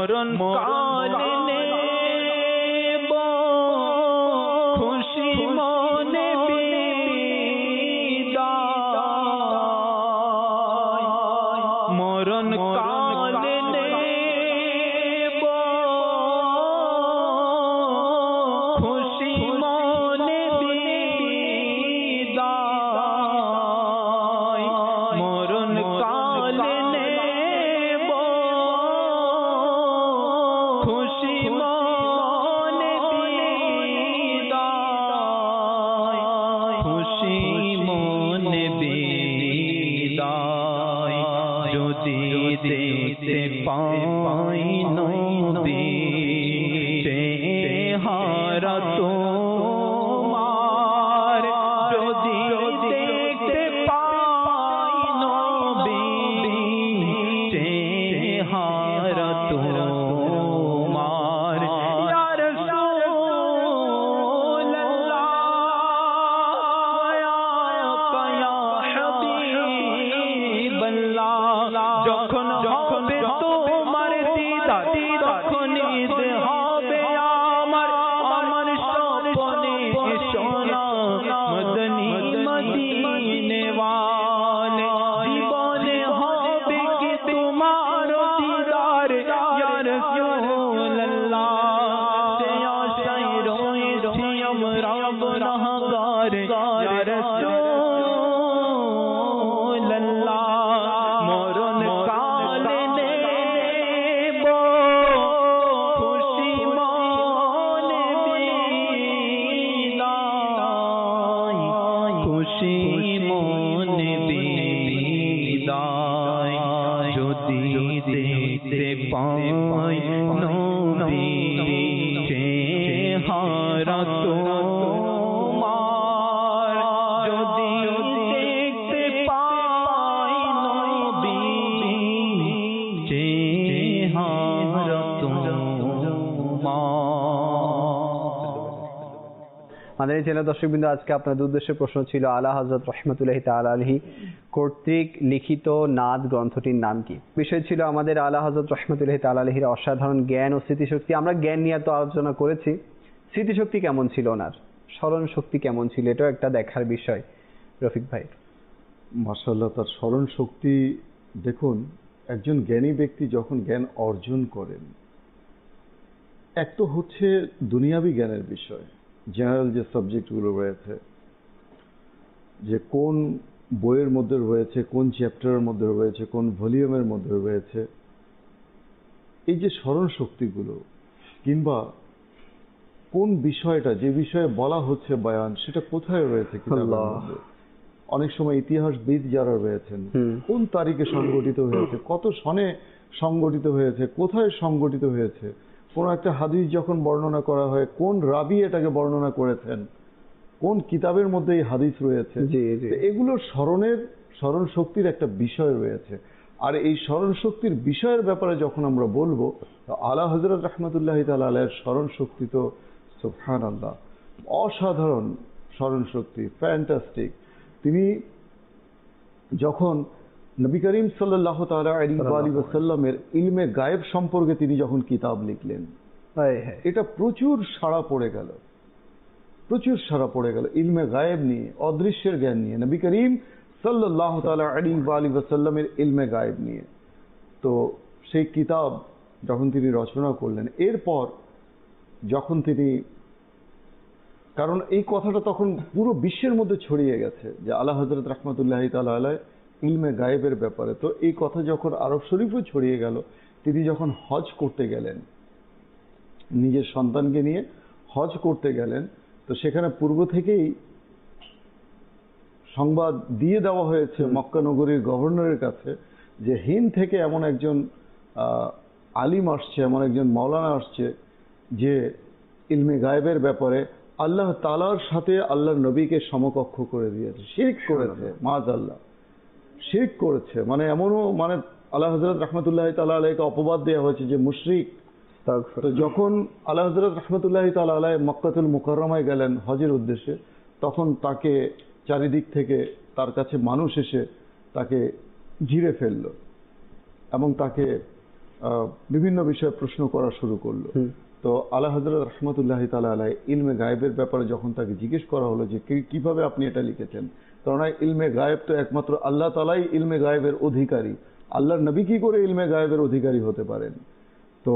মরণ কালে নেব খুশি মনে বিদায়, মরণ কালে নেব খুশি মনে বিদায়, মরণ কালে নেব খুশি মনে বিদায়, খুশি মনে বিদায়, যদি দেখতে পাই নবী চেহারা তোমার, যদি দেখতে পাই নবী চেহারা তোমার, ইয়া রাসূলুল্লাহ ইয়া হাবিবাল্লাহ, যখন হবে তোমার দিদার তখনই হবে আমার, আমার স্বপ্নে সোনা মদনী মদিনে ওয়ালে, জীবনে হবে কি তোমার দিদার ইয়া রাসূলুল্লাহ, সে আশায় রয়েছি আমরা গুনাহগার ইয়া রাসূলুল্লাহ, মরণ কালে নেব খুশি মনে বিদায়, খুশি মনে বিদায়, যদি দেখতে পাই নবী চেহারা তোমার, যদি দেখতে পাই নবী চেহারা তোমার। আমাদের চ্যানেল দর্শকবৃন্দ, আজকে আপনাদের উদ্দেশ্যে প্রশ্ন ছিল আলা হযরত রাহমাতুল্লাহি তাআলা আলাইহি কর্তৃক লিখিত নাদ গ্রন্থটির নাম কি? বিষয় ছিল আমাদের আলা হযরত রাহমাতুল্লাহি তাআলা আলাইহির অসাধারণ জ্ঞান ও স্মৃতিশক্তি। আমরা জ্ঞান নিয়ে তো আলোচনা করেছি, স্মৃতিশক্তি কেমন ছিল ওনার, স্মরণ শক্তি কেমন ছিল, এটাও একটা দেখার বিষয়। রফিক ভাই। মাশাআল্লাহ, তার স্মরণ শক্তি দেখুন, একজন জ্ঞানী ব্যক্তি যখন জ্ঞান অর্জন করেন, এক তো হচ্ছে দুনিয়াবি জ্ঞানের বিষয়, জেনারেল যে সাবজেক্টগুলো রয়েছে, যে কোন বইয়ের মধ্যে রয়েছে, কোন চ্যাপ্টারের মধ্যে রয়েছে, কোন ভলিউমের মধ্যে রয়েছে, এই যে স্মরণ শক্তিগুলো, কিংবা কোন বিষয়টা, যে বিষয়ে বলা হচ্ছে বয়ান, সেটা কোথায় রয়েছে কিতাবের মধ্যে। অনেক সময় ইতিহাসবিদ যারা রয়েছেন, কোন তারিখে সংগঠিত হয়েছে, কত সনে সংগঠিত হয়েছে, কোথায় সংগঠিত হয়েছে, কোন একটা হাদিস যখন বর্ণনা করা হয়, কোন রাবি এটাকে বর্ণনা করেছেন, কোন কিতাবের মধ্যে এই হাদিস রয়েছে, এগুলো স্মরণের স্মরণ শক্তির একটা বিষয় রয়েছে। আর এই স্মরণ শক্তির বিষয়ের ব্যাপারে যখন আমরা বলবো, আলা হযরত রাহমাতুল্লাহি তাআলা আলাইহির স্মরণ শক্তি তো সুবহানাল্লাহ, অসাধারণ স্মরণ শক্তি, ফ্যান্টাস্টিক। তিনি যখন নবী করিম সাল্লাল্লাহু তাআলা আলাইহি ওয়াসাল্লামের ইলমে গায়েব সম্পর্কে তিনি যখন কিতাব লিখলেন, এটা প্রচুর সাড়া পড়ে গেল, প্রচুর সাড়া পড়ে গেল ইলমে গায়েব নিয়ে, অদৃশ্যের জ্ঞান নিয়ে, নবী করিম সাল্লাল্লাহু তাআলা আলাইহি ওয়াসাল্লামের ইলমে গায়েব নিয়ে। তো সেই কিতাব যখন তিনি রচনা করলেন, এরপর যখন তিনি, কারণ এই কথাটা তখন পুরো বিশ্বের মধ্যে ছড়িয়ে গেছে যে আলা হযরত রাহমাতুল্লাহি তাআলা আলাইহি ইলমে গায়েবের ব্যাপারে, তো এই কথা যখন আরব শরীফও ছড়িয়ে গেল, তিনি যখন হজ করতে গেলেন, নিজের সন্তানকে নিয়ে হজ করতে গেলেন, তো সেখানে পূর্ব থেকেই সংবাদ দিয়ে দেওয়া হয়েছে মক্কা নগরীর গভর্নরের কাছে যে হিন্দ থেকে এমন একজন আলিম আসছে, এমন একজন মাওলানা আসছে যে ইলমে গায়েবের ব্যাপারে আল্লাহ তাআলার সাথে আল্লাহর নবীকে সমকক্ষ করে দিয়েছে, শিরক করেছে, মাআযাল্লাহ শিরক করেছে। মানে এমনও, মানে আলা হযরত রাহমাতুল্লাহি তাআলা আলাইহিকে অপবাদ দেওয়া হয়েছে যে মুশরিক। তো যখন আলা হযরত রাহমাতুল্লাহি তাআলা আলাইহি মক্কাতুল মুকাররমায় গেলেন হজের উদ্দেশ্যে, তখন তাকে চারিদিক থেকে তার কাছে মানুষ এসে তাকে ঘিরে ফেলল এবং তাকে আহ, বিভিন্ন বিষয়ে প্রশ্ন করা শুরু করলো। তো আলা হযরত রাহমাতুল্লাহি তাআলা আলাইহি ইলমে গায়েবের ব্যাপারে যখন তাকে জিজ্ঞেস করা হলো যে কি- কিভাবে আপনি এটা লিখেছেন, কারণ ইলমে গায়েব তো একমাত্র আল্লাহ তাআলাই ইলমে গায়েবের অধিকারী, আল্লাহর নবী কি করে ইলমে গায়েবের অধিকারী হতে পারেন? তো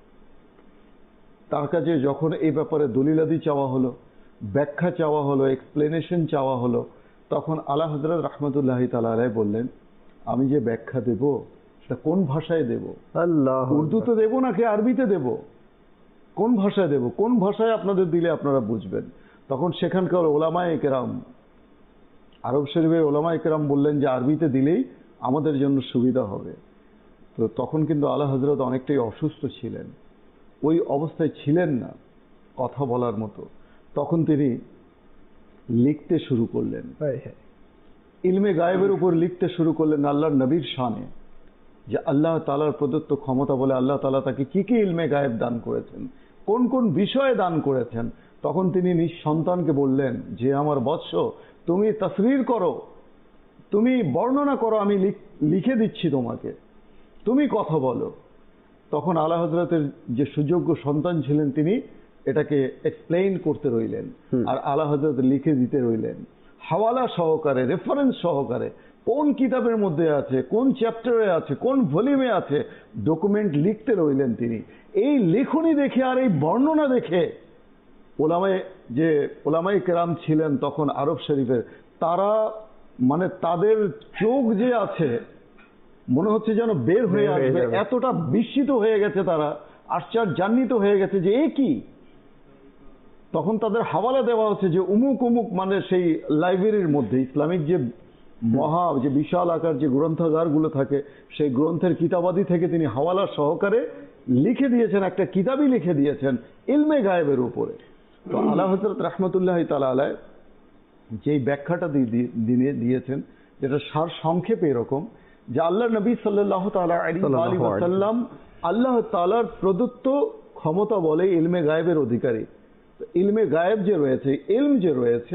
তার কাছে যখন এই ব্যাপারে দলিলাদি চাওয়া হলো, ব্যাখ্যা চাওয়া হলো, এক্সপ্লেনেশন চাওয়া হলো, তখন আলা হযরত রাহমাতুল্লাহি তাআলা আলাইহি বললেন, আমি যে ব্যাখ্যা দেব সেটা কোন ভাষায় দেব? আল্লাহ, উর্দুতে দেব নাকি আরবিতে দেব? কোন ভাষায় দেব? কোন ভাষায় আপনাদের দিলে আপনারা বুঝবেন? তখন সেখানকার ওলামায়ে কেরাম, আরব শরীফের ওলামায়ে কেরাম বললেন যে আরবিতে দিলেই আমাদের জন্য সুবিধা হবে। তো তখন কিন্তু আলা হযরত অনেকটাই অসুস্থ ছিলেন, ওই অবস্থায় ছিলেন না কথা বলার মতো। তখন তিনি লিখতে শুরু করলেন, ইলমে গায়েবের উপর লিখতে শুরু করলেন আল্লাহর নবীর শানে, যে আল্লাহ তাআলার প্রদত্ত ক্ষমতা বলে আল্লাহ তাআলা তাকে কি কি ইলমে গায়েব দান করেছেন, কোন কোন বিষয়ে দান করেছেন। তখন তিনি নিজ সন্তানকে বললেন যে আমার বৎস, তুমি তাসরির করো, তুমি বর্ণনা করো, আমি লিখে দিচ্ছি তোমাকে, তুমি কথা বলো। তখন আলা হযরতের যে সুযোগ্য সন্তান ছিলেন তিনি এটাকে এক্সপ্লেইন করতে রইলেন, আর আলা হযরত লিখে দিতে রইলেন হাওয়ালা সহকারে, রেফারেন্স সহকারে, কোন কিতাবের মধ্যে আছে, কোন চ্যাপ্টারে আছে, কোন ভলিউমে আছে, ডকুমেন্ট লিখতে রইলেন তিনি। এই লেখনী দেখে আর এই বর্ণনা দেখে ওলামায়ে যে ওলামায়ে কেরাম ছিলেন তখন আরব শরীফের, তারা মানে তাদের চোখ যে আছে মনে হচ্ছে যেন বের হয়ে আসবে, এতটা বিস্মিত হয়ে গেছে তারা, আশ্চর্যান্বিত হয়ে গেছে যে এ কি। তখন তাদের হাওয়ালা দেওয়া হচ্ছে যে উমুক উমুক মানে সেই লাইব্রেরির মধ্যে ইসলামিক যে মহা যে বিশাল আকার যে গ্রন্থাগারগুলো থাকে সেই গ্রন্থের কিতাবাদি থেকে তিনি হাওয়ালা সহকারে লিখে দিয়েছেন, একটা কিতাবই লিখে দিয়েছেন ইলমে গায়েবের উপরে। তো আলা হযরত রাহমাতুল্লাহি তাআলা আলাইহি যেই ব্যাখ্যাটা দিয়ে দিয়েছেন, যেটা সার সংক্ষেপে এরকম যে আল্লাহ নবী সাল্লাল্লাহু তাআলা আলাইহি ওয়াসাল্লাম আল্লাহ তাআলার প্রদত্ত ক্ষমতা বলে ইলমে গায়েবের অধিকারী। ইলমে গায়েব যে রয়েছে, ইলম যে রয়েছে,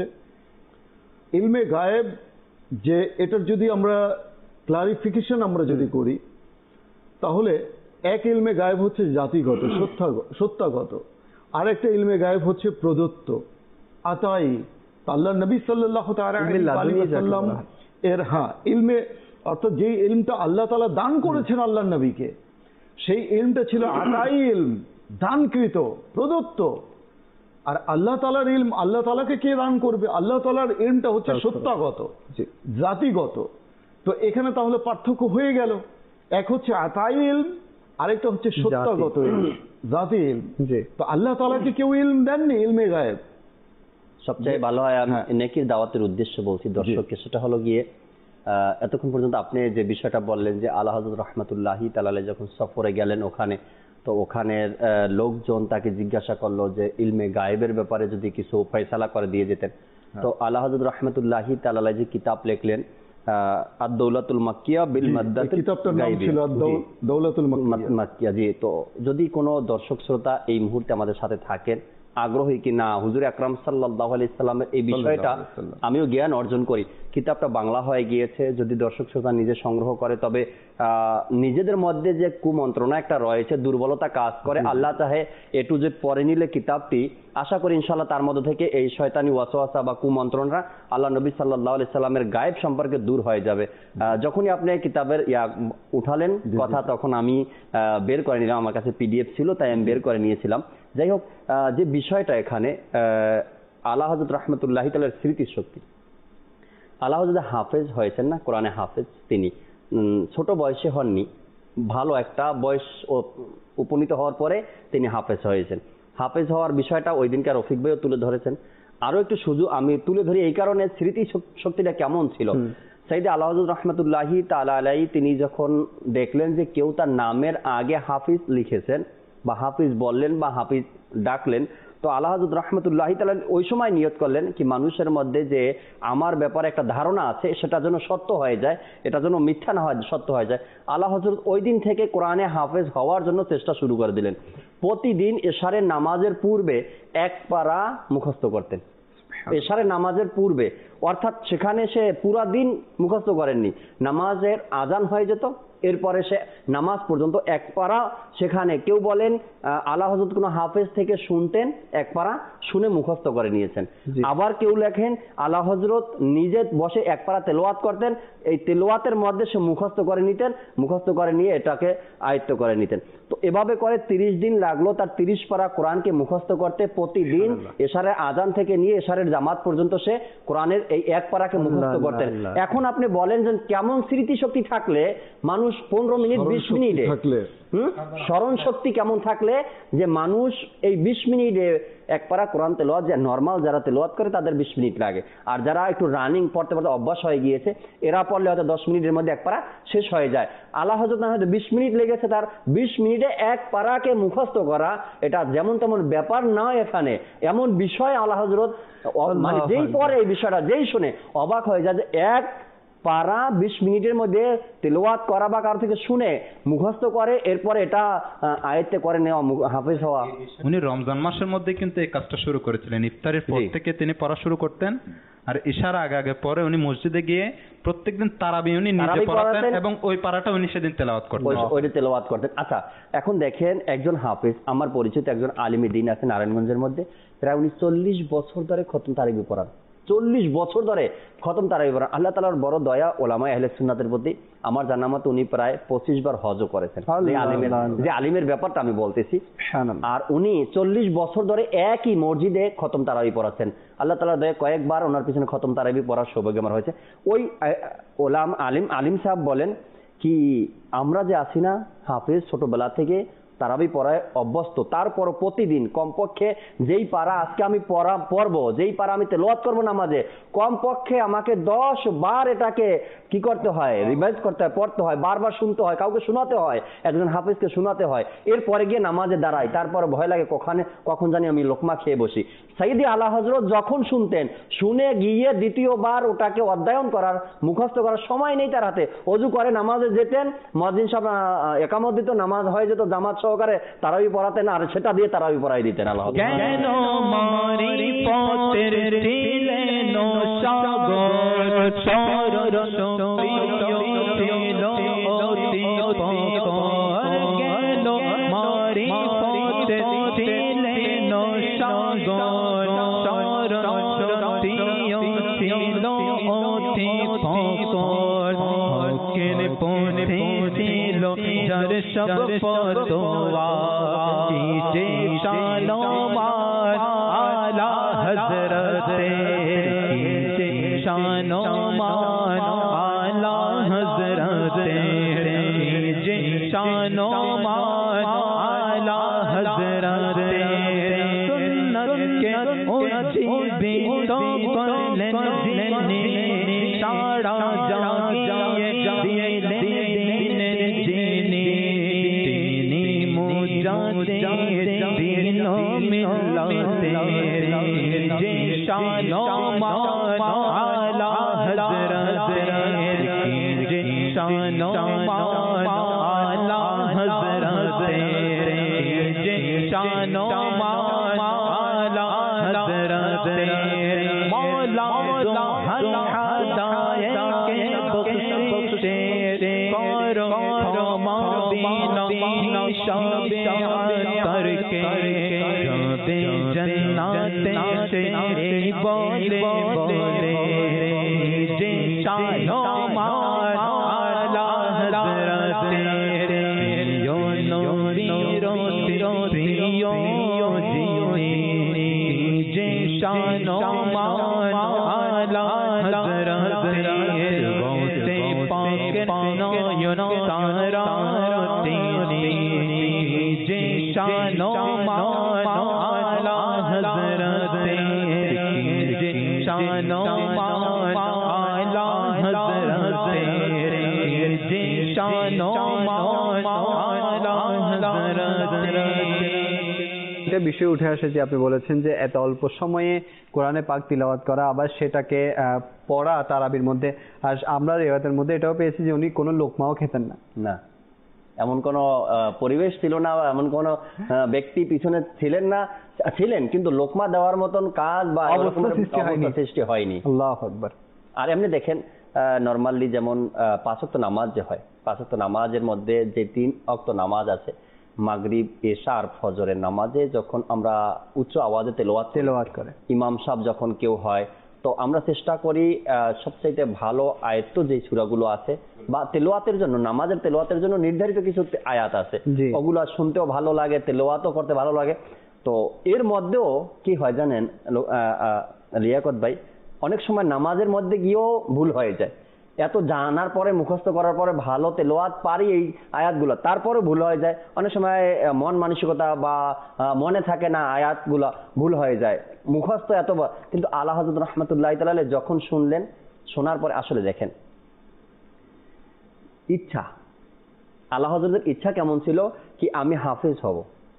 ইলমে গায়েব যে এটার যদি আমরা ক্লারিফিকেশন আমরা যদি করি তাহলে এক ইলমে গায়েব হচ্ছে জাতিগত সত্তাগত, আর একটা ইলমে গায়েব হচ্ছে প্রদত্ত আতাই। আল্লাহ নবী সাল্লাল্লাহু তাআলা আলাইহি ওয়াসাল্লাম এর হ্যাঁ ইলমে, অর্থাৎ যে ইলমটা আল্লাহ তাআলা দান করেছেন আল্লাহর নবীকে, সেই ইলমটা ছিল আতাই ইলম, দানকৃত, প্রদত্ত। আর আল্লাহ তাআলার ইলম আল্লাহ তাআলাকে কে দান করবে? আল্লাহ তাআলার ইলমটা হচ্ছে সত্তাগত, জাতিগত। তো এখানে তাহলে পার্থক্য হয়ে গেল, এক হচ্ছে আতাই ইলম, আরেকটা হচ্ছে সত্তাগত ইলম, জাতি ইলম। তো আল্লাহ তাআলাকে কেউ ইলম দেননি ইলমে গায়েব। সবচেয়ে ভালো হয় আমি নেকির দাওয়াতের উদ্দেশ্য বলছি দর্শককে, সেটা হলো গিয়ে এতক্ষণ পর্যন্ত আপনি যে বিষয়টা বললেন যে আলা হযরত রাহমাতুল্লাহি তাআলা আলাইহি যখন সফরে গেলেন ওখানে, তো ওখানের লোকজন তাকে জিজ্ঞাসা করলো যে ইলমে গায়েবের ব্যাপারে যদি কিছু ফয়সালা করে দিয়ে যেতেন। তো আলা হযরত রাহমাতুল্লাহি তাআলা আলাইহি যে কিতাব লিখলেন আদ-দৌলাতুল মাক্কিয়া বিল মাদ্দাতিল, কিতাবটার নাম ছিল আদ-দৌলাতুল মাক্কিয়া। জি, তো যদি কোনো দর্শক শ্রোতা এই মুহূর্তে আমাদের সাথে থাকেন আগ্রহী কি না হুজুর আকরাম সাল্লাল্লাহু আলাইহি সাল্লামের এই বিষয়টা আমিও জ্ঞান অর্জন করি, কিতাবটা বাংলা হয়ে গিয়েছে, যদি দর্শক শ্রোতা নিজে সংগ্রহ করে তবে নিজেদের মধ্যে যে কুমন্ত্রণা একটা রয়েছে, দুর্বলতা কাজ করে, আল্লাহ চাহে এ টু জেড পড়ে নিলে কিতাবটি আশা করি ইনশাআল্লাহ তার মধ্যে থেকে এই শয়তানি ওয়াসওয়াসা বা কুমন্ত্রণা আল্লাহ নবী সাল্লাল্লাহু আলাইহি সাল্লামের গায়েব সম্পর্কে দূর হয়ে যাবে। যখনই আপনি কিতাবের ইয়া উঠালেন কথা, তখন আমি বের করে নিলাম, আমার কাছে পিডিএফ ছিল তাই আমি বের করে নিয়েছিলাম। যাই হোক, যে বিষয়টা এখানে আলা হযরত রাহমাতুল্লাহি তাআলার স্মৃতি শক্তি, আলা হযরত হাফেজ হয়েছেন না, কোরআনে হাফেজ তিনি ছোট বয়সে হননি, ভালো একটা বয়স উপনীত হওয়ার পরে তিনি হাফেজ হয়েছেন। হাফেজ হওয়ার বিষয়টা ওই দিনকার রফিক ভাইও তুলে ধরেছেন। আরো একটু সুযোগ আমি তুলে ধরি এই কারণে, স্মৃতি শক্তিটা কেমন ছিল। সাইয়েদে আলা হযরত রাহমাতুল্লাহি তাআলা আলাইহি তিনি যখন দেখলেন যে কেউ তার নামের আগে হাফিজ লিখেছেন বা হাফিজ বললেন বা হাফিজ ডাকলেন, তো আলা হযরত রাহমাতুল্লাহি তাআলা ওই সময় নিয়ত করলেন কি মানুষের মধ্যে যে আমার ব্যাপারে একটা ধারণা আছে সেটা যেন সত্য হয়ে যায়, এটা যেন মিথ্যা না হয়, সত্য হয়ে যায়। আলা হযরত ওই দিন থেকে কোরআনে হাফেজ হওয়ার জন্য চেষ্টা শুরু করে দিলেন। প্রতিদিন এশারের নামাজের পূর্বে এক পারা মুখস্থ করতেন, এশারের নামাজের পূর্বে, অর্থাৎ সেখানে সে পুরা দিন মুখস্থ করেননি, নামাজের আজান হয়ে যেত এরপরে সে নামাজ পর্যন্ত এক পারা সেখানে কেউ বলেন আলা হযরত কোনো হাফেজ থেকে শুনতেন, এক পারা শুনে মুখস্থ করে নিয়েছেন। আবার কেউ লেখেন আলা হযরত নিজে বসে এক পারা তেলাওয়াত করতেন, এই তেলাওয়াতের মধ্যে সে মুখস্থ করে নিতেন, মুখস্থ করে নিয়ে এটাকে আয়ত্ত করে নিতেন। তো এভাবে করে তিরিশ দিন লাগলো তার তিরিশ পারা কোরআনকে মুখস্থ করতে। প্রতিদিন এশারের আজান থেকে নিয়ে এশারের জামাত পর্যন্ত সে কোরআনের এই এক পারাকে মুখস্থ করতেন। এখন আপনি বলেন যে কেমন স্মৃতিশক্তি থাকলে মানুষ পনেরো মিনিট বিশ মিনিটে হম স্মরণ শক্তি কেমন থাকলে যে মানুষ এই বিশ মিনিটে এক পারা কোরআন তেলাওয়াত, যে নর্মাল যারা তেলাওয়াত করে তাদের বিশ মিনিট লাগে, আর যারা একটু রানিং পড়তে পড়তে অভ্যাস হয়ে গিয়েছে এরা পড়লে হয়তো দশ মিনিটের মধ্যে এক পারা শেষ হয়ে যায়। আলা হযরত না হয়তো বিশ মিনিট লেগেছে তার বিশ মিনিটে এক পারাকে মুখস্থ করা, এটা যেমন তেমন ব্যাপার নয়। এখানে এমন বিষয় আলা হযরত মানে যেই পরে এই বিষয়টা যেই শুনে অবাক হয়ে যায় যে এক পারা বিশ মিনিটের মধ্যে তেলাওয়াত করা বা কারো থেকে শুনে মুখস্থ করে এরপরে এটা আয়ত্তে করে নেওয়া, হাফেজ হওয়া। উনি রমজান মাসের মধ্যে কিন্তু এই কাজটা শুরু করেছিলেন। ইফতারের পর থেকে তিনি পড়া শুরু করতেন, আর ইশারা আগে আগে পরে উনি মসজিদে গিয়ে প্রত্যেকদিন তারাবি উনি নিজে পড়াতেন এবং ওই পারাটা উনি সেদিন তেলাওয়াত করতেন, ওইটা তেলাওয়াত করতেন। আচ্ছা, এখন দেখেন একজন হাফেজ, আমার পরিচিত একজন আলিমে দ্বীন আছে নারায়ণগঞ্জের মধ্যে, প্রায় উনি চল্লিশ বছর ধরে খতম তারাবি পড়ান, চল্লিশ বছর ধরে খতম তারাবি পড়ান। আল্লাহ তাআলার বড় দয়া ওলামায়ে আহলে সুন্নাতের প্রতি। আমার জানা মতে উনি প্রায় পঁচিশ বার হজও করেছেন, যে আলিমের ব্যাপারটা আমি বলতেছি। আর উনি চল্লিশ বছর ধরে একই মসজিদে খতম তারাবি পড়াচ্ছেন। আল্লাহ তাআলার দয়া কয়েকবার ওনার পিছনে খতম তারাবি পড়ার সৌভাগ্য আমার হয়েছে। ওই ওলাম আলিম আলিম সাহেব বলেন কি, আমরা যে আছি না হাফেজ ছোটবেলা থেকে তারাবি পড়ায় অভ্যস্ত, তারপর প্রতিদিন কমপক্ষে যেই পারা আজকে আমি পড়া পড়বো, যেই পারা আমি তেলাওয়াত করবো নামাজে, কমপক্ষে আমাকে দশ বার এটাকে কি করতে হয়, রিভাইজ করতে হয়, পড়তে হয়, বারবার শুনতে হয়, কাউকে শোনাতে হয়, একজন হাফেজকে শোনাতে হয়, এরপরে গিয়ে নামাজে দাঁড়াই। তারপরে ভয় লাগে কখনে কখন জানি আমি লোকমা খেয়ে বসি। সাইয়্যিদি আলা হযরত যখন শুনতেন, শুনে গিয়ে দ্বিতীয়বার ওটাকে অধ্যয়ন করার, মুখস্থ করার সময় নেই তার হাতে। অজু করে নামাজে যেতেন, মুয়াজ্জিন সাহেব একামত দিত, নামাজ হয়ে যেত, জামাত সহকারে তারাবি পড়াতেন, আর সেটা দিয়ে তারাবি পড়াই দিতেন। আল্লাহ কেন মারি পথের ছিলেন সাগর সরস্বতী ছিল অতি পকর, কেন মারি পথের ছিলেন সাগর সরস্বতী ছিল অতি পকর, হকের পথে ছিল যার সব ফতোয়া, যে শানোমান আলা হযরতে, যে শানোমান আলা হযরতে, যে শানোমান আলা হযরতে, সুন্নত কে উজ্জীবিত করলেন যিনি, সারা জাগিয়ে দিলেন যিনি, তিনি মুজাদ্দিদ দ্বীন ও মিল্লাতে, যে শানোমান আলা হযরতে, যে শানোমান আলা হযরতে, যে শানোমান আলা হযরতে, মৌলা দুহাল হাদায়েত কে বখশে করো ক্ষমা বিনা শাবিয়ার কে, যাবে জান্নাতে সে বলে বলে, যে শানোমান আলা হযরতে, প্রিয় নবীর প্রিয় যিনি, যে শানোমান আলা হযরতে, গৌসে পাকের নয়ন তারা তিনি, যে শানোমান আলা হযরতে, যে শানোমান আলা হযরতে, যে শানোমান আলা হযরতে। একটা বিষয় উঠে আসে যে আপনি বলেছেন যে এত অল্প সময়ে কোরআনে পাক তিলাওয়াত করা, আবার সেটাকে পড়া তারাবির মধ্যে। আর আমরা রিওয়ায়াতের মধ্যে এটাও পেয়েছি যে উনি কোনো লোকমাও খেতেন না। না, এমন কোনো পরিবেশ ছিল না, এমন কোনো ব্যক্তি পিছনে ছিলেন না, ছিলেন কিন্তু লোকমা দেওয়ার মতন কাজ বা অবস্থা সৃষ্টি হয়নি। আল্লাহু আকবার। আর এমনি দেখেন নরমালি যেমন পাঁচ ওয়াক্ত নামাজ যে হয়, পাঁচ ওয়াক্ত নামাজের মধ্যে যে তিন ওয়াক্ত নামাজ আছে, মাগরিব, এশা আর ফজরের নামাজে যখন আমরা উচ্চ আওয়াজে তেলাওয়াত তেলাওয়াত করে ইমাম সাহেব যখন কেউ হয়, তো আমরা চেষ্টা করি সবচাইতে ভালো আয়াত যে সূরাগুলো আছে বা তেলাওয়াতের জন্য, নামাজের তেলাওয়াতের জন্য নির্ধারিত কিছু আয়াত আছে, ওগুলো শুনতেও ভালো লাগে, তেলাওয়াতও করতে ভালো লাগে। তো এর মধ্যেও কি হয় জানেন লিয়াকত ভাই, অনেক সময় নামাজের মধ্যে গিয়েও ভুল হয়ে যায়। এত জানার পরে, মুখস্থ করার পরে, ভালো তেলাওয়াত পারি এই আয়াতগুলো, তারপরে ভুল হয়ে যায়। অনেক সময় মন মানসিকতা বা মনে থাকে না, আয়াতগুলো ভুল হয়ে যায়, মুখস্থ এতবার। কিন্তু আলা হযরত রাহমাতুল্লাহি তাআলা যখন শুনলেন, শোনার পরে আসলে দেখেন ইচ্ছা, আলা হযরতের ইচ্ছা কেমন ছিল কি আমি হাফেজ হব,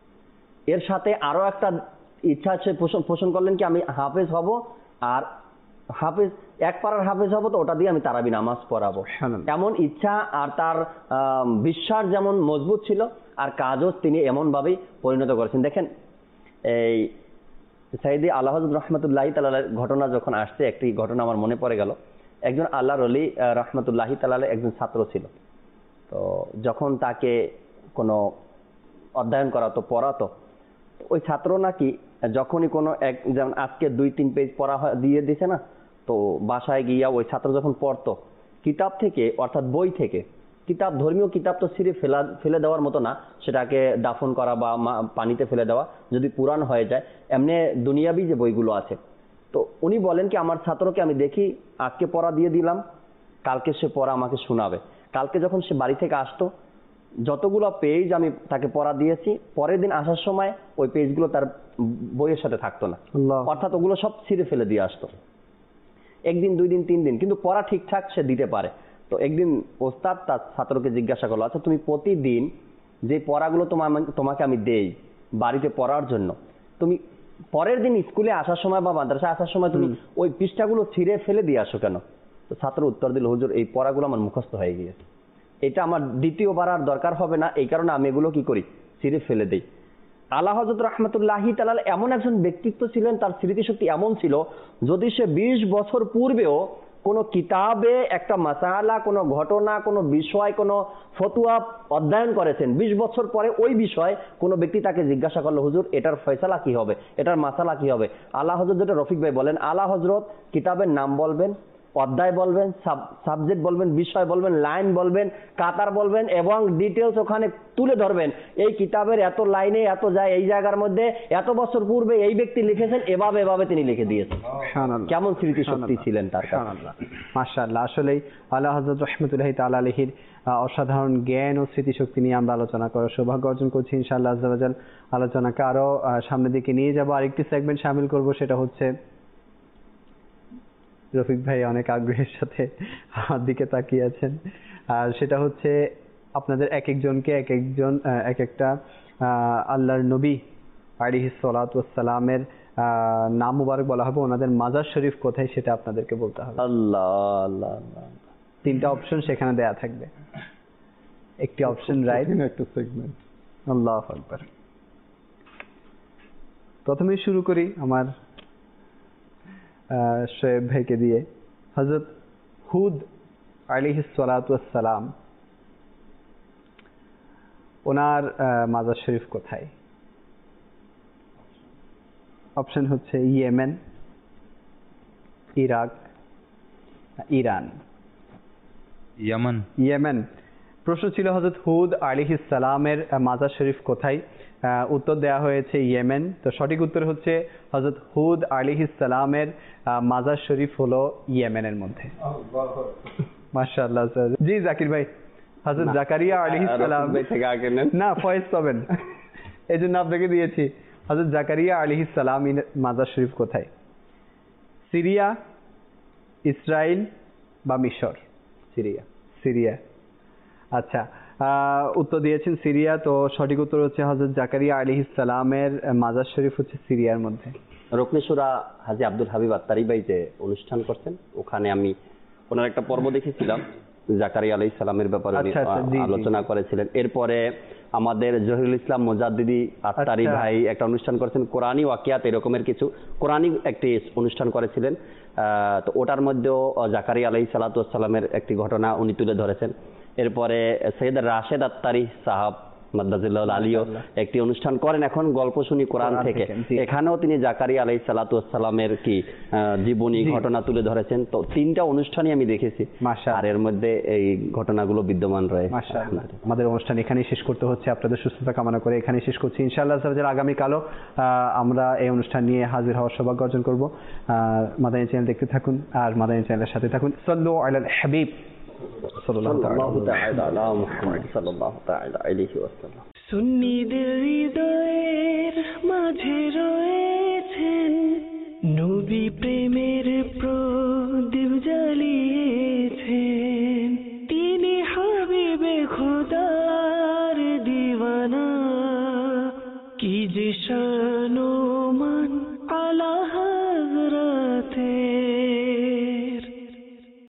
এর সাথে আরো একটা ইচ্ছা আছে পোষণ করলেন কি আমি হাফেজ হব, আর হাফেজ এক পারার হাফেজ হব, তো ওটা দিয়ে আমি তারাবি নামাজ পড়াবো। এমন ইচ্ছা আর তার বিশ্বাস যেমন মজবুত ছিল, আর কাজও তিনি এমন ভাবেই পরিণত করেছেন। দেখেন এই সাইদি আলা হযরত রাহমাতুল্লাহি তাআলার ঘটনা যখন আসছে, একটি ঘটনা আমার মনে পড়ে গেল। একজন আল্লাহর ওলি রাহমাতুল্লাহি তাআলার একজন ছাত্র ছিল। তো যখন তাকে কোনো অধ্যয়ন করাতো, পড়াতো, ওই ছাত্র নাকি যখনই কোনো এক, যেমন আজকে দুই তিন পেজ পড়া দিয়ে দিছে না, তো বাসায় গিয়া ওই ছাত্র যখন পড়তো, কিতাব থেকে অর্থাৎ বই থেকে, কিতাব ধর্মীয় কিতাব তো ছিঁড়ে ফেলা ফেলে দেওয়ার মতো না, সেটাকে দাফন করা বা পানিতে ফেলে দেওয়া, যদি পুরান হয়ে যায়, এমনি দুনিয়াবি যে বইগুলো আছে। তো উনি বলেন কি আমার ছাত্রকে আমি দেখি আজকে পড়া দিয়ে দিলাম, কালকে সে পড়া আমাকে শোনাবে। কালকে যখন সে বাড়ি থেকে আসতো, যতগুলো পেজ আমি তাকে পড়া দিয়েছি, পরের দিন আসার সময় ওই পেজগুলো তার বইয়ের সাথে থাকতো না, অর্থাৎ ওগুলো সব ছিঁড়ে ফেলে দিয়ে আসতো। একদিন, দুই দিন, তিন দিন, কিন্তু পড়া ঠিকঠাক সে দিতে পারে। তো একদিন ওস্তাদ তার ছাত্রকে জিজ্ঞাসা করলো, আচ্ছা তুমি প্রতিদিন যে পড়াগুলো তোমার তোমাকে আমি দেই বাড়িতে পড়ার জন্য, তুমি পরের দিন স্কুলে আসার সময় বা মাদ্রাসায় আসার সময় তুমি ওই পৃষ্ঠাগুলো ছিঁড়ে ফেলে দিয়ে আসো কেন? তো ছাত্র উত্তর দিল, হুজুর এই পড়াগুলো আমার মুখস্থ হয়ে গিয়েছে, এটা আমার দ্বিতীয়বার আর দরকার হবে না, এই কারণে আমি এগুলো কি করি, ছিঁড়ে ফেলে দিই। আলা হযরত রাহমাতুল্লাহি তাআলা এমন একজন ব্যক্তিত্ব ছিলেন, তার স্মৃতিশক্তি এমন ছিল, যদি সে বিশ বছর পূর্বেও কোনো কিতাবে একটা মাসালা, কোনো ঘটনা, কোনো বিষয়, কোনো ফতোয়া অধ্যয়ন করেছেন, বিশ বছর পরে ওই বিষয় কোনো ব্যক্তি তাকে জিজ্ঞাসা করলো, হুজুর এটার ফয়সালা কি হবে, এটার মাসালা কি হবে, আলা হযরত, যেটা রফিক ভাই বলেন, আলা হযরত কিতাবের নাম বলবেন, অধ্যায় বলবেন, সাবজেক্ট বলবেন, বিষয় বলবেন, লাইন বলবেন, কাতার বলবেন, এবং ডিটেলস ওখানে তুলে ধরবেন। এই কিতাবের এত লাইনে এত যায়, এই জায়গার মধ্যে এত বছর পূর্বে এই ব্যক্তি লিখেছেন, এভাবে এভাবে তিনি লিখে দিয়েছেন। কেমন স্মৃতিশক্তি ছিলেন তার। মাশাআল্লাহ, আসলেই আলা হযরত রাহমাতুল্লাহি তাআলা আলাইহির অসাধারণ জ্ঞান ও স্মৃতিশক্তি নিয়ে আমরা আলোচনা করার সৌভাগ্য অর্জন করছি। ইনশাআল্লাহ আজ্জা ওয়া জাল আলোচনাকে আরো সামনের দিকে নিয়ে যাব। আরেকটি সেগমেন্ট শামিল করব, সেটা হচ্ছে রফিক ভাই অনেক আগ্রহের সাথে আমার দিকে তাকিয়ে আছেন, আর সেটা হচ্ছে আপনাদের এক একজনকে এক একজন এক একটা আল্লাহর নবী আলাইহিস সালাতু ওয়াস সালামের নাম মুবারক বলা হবে, ওনাদের মাজার শরীফ কোথায় সেটা আপনাদেরকে বলতে হবে। আল্লাহ আল্লাহ, তিনটা অপশন সেখানে দেয়া থাকবে, একটি অপশন রাইট, একটা সেগমেন্ট। আল্লাহু আকবার। প্রথমে শুরু করি আমার শোয়েব ভাইকে দিয়ে। হযরত হুদ আলাইহিস সালাতু ওয়াস সালাম, ওনার মাজার শরীফ কোথায়? অপশন হচ্ছে ইয়েমেন, ইরাক, ইরান। ইয়ামান। ইয়েমেন। প্রশ্ন ছিল হযরত হুদ আলাইহিস সালামের মাজার শরীফ কোথায়? উত্তর দেয়া হয়েছে ইয়েমেন। তো সঠিক উত্তর হচ্ছে হযরত হুদ আলাইহিস সালামের মাজার শরীফ হলো ইয়েমেনের মধ্যে। মাশাআল্লাহ স্যার। জি জাকির ভাই, হযরত জাকারিয়া আলাইহিস সালাম না ফয়েজ পাবেন, এই জন্য আপনাকে দিয়েছি। হযরত জাকারিয়া আলাইহিস সালাম মাজার শরীফ কোথায়? সিরিয়া, ইসরায়েল বা মিশর? সিরিয়া। সিরিয়া, আচ্ছা উত্তর দিয়েছেন সিরিয়া। তো সঠিক উত্তর হচ্ছে হযরত জাকারিয়া আলাইহিস সালামের মাজার শরীফ হচ্ছে সিরিয়ার মধ্যে। রকনেশুরা হাজী আব্দুল হাবিব আত্তারি ভাই যে অনুষ্ঠান করছেন, ওখানে আমি ওনার একটা পর্ব দেখেছিলাম, জাকারিয়া আলাইহিস সালামের ব্যাপারে আলোচনা করেছিলেন। এরপরে আমাদের জহিরুল ইসলাম মুজাদ্দিদি আত্তারি ভাই একটা অনুষ্ঠান করেছেন, কোরআনী ওয়াকিয়াত এরকমের কিছু কোরআনী একটি অনুষ্ঠান করেছিলেন। তো ওটার মধ্যেও জাকারিয়া আলাইহিস সালাতু ওয়াস সালামের একটি ঘটনা উনি তুলে ধরেছেন। এরপরে সৈয়দ রাশেদ আত্তারি সাহাব মাদ্দাজিল্লাহুল আলিও একটি অনুষ্ঠান করেন এখন গল্প শুনি কোরআন থেকে, এখানেও তিনি জাকারিয়া আলাইহিস সালাতু ওয়াস সালামের কি জীবনী ঘটনা তুলে ধরেছেন। তো তিনটা অনুষ্ঠানই আমি দেখেছি, আর এর মধ্যে এই ঘটনাগুলো বিদ্যমান রয়েছে। মাশাআল্লাহ। আমাদের অনুষ্ঠান এখানেই শেষ করতে হচ্ছে, আপনাদের সুস্থতা কামনা করে এখানেই শেষ করছি। ইনশাআল্লাহ আগামীকালও আমরা এই অনুষ্ঠান নিয়ে হাজির হওয়ার সৌভাগ্য অর্জন করব। মাদানী চ্যানেল দেখতে থাকুন আর মাদানী চ্যানেলের সাথে থাকুন। সাল্লু আলাল হাবিব সাল্লাল্লাহু তাআলা আলা মুহাম্মদ সাল্লাল্লাহু তাআলা আলাইহি ওয়াসাল্লাম। সুন্নিদের হৃদয়ের মাঝে রয়েছেন নবী প্রেমের প্রদীপ জ্বালিয়েছেন, তিনি হাবিবে খোদার দিওয়ানা, কি যে শানো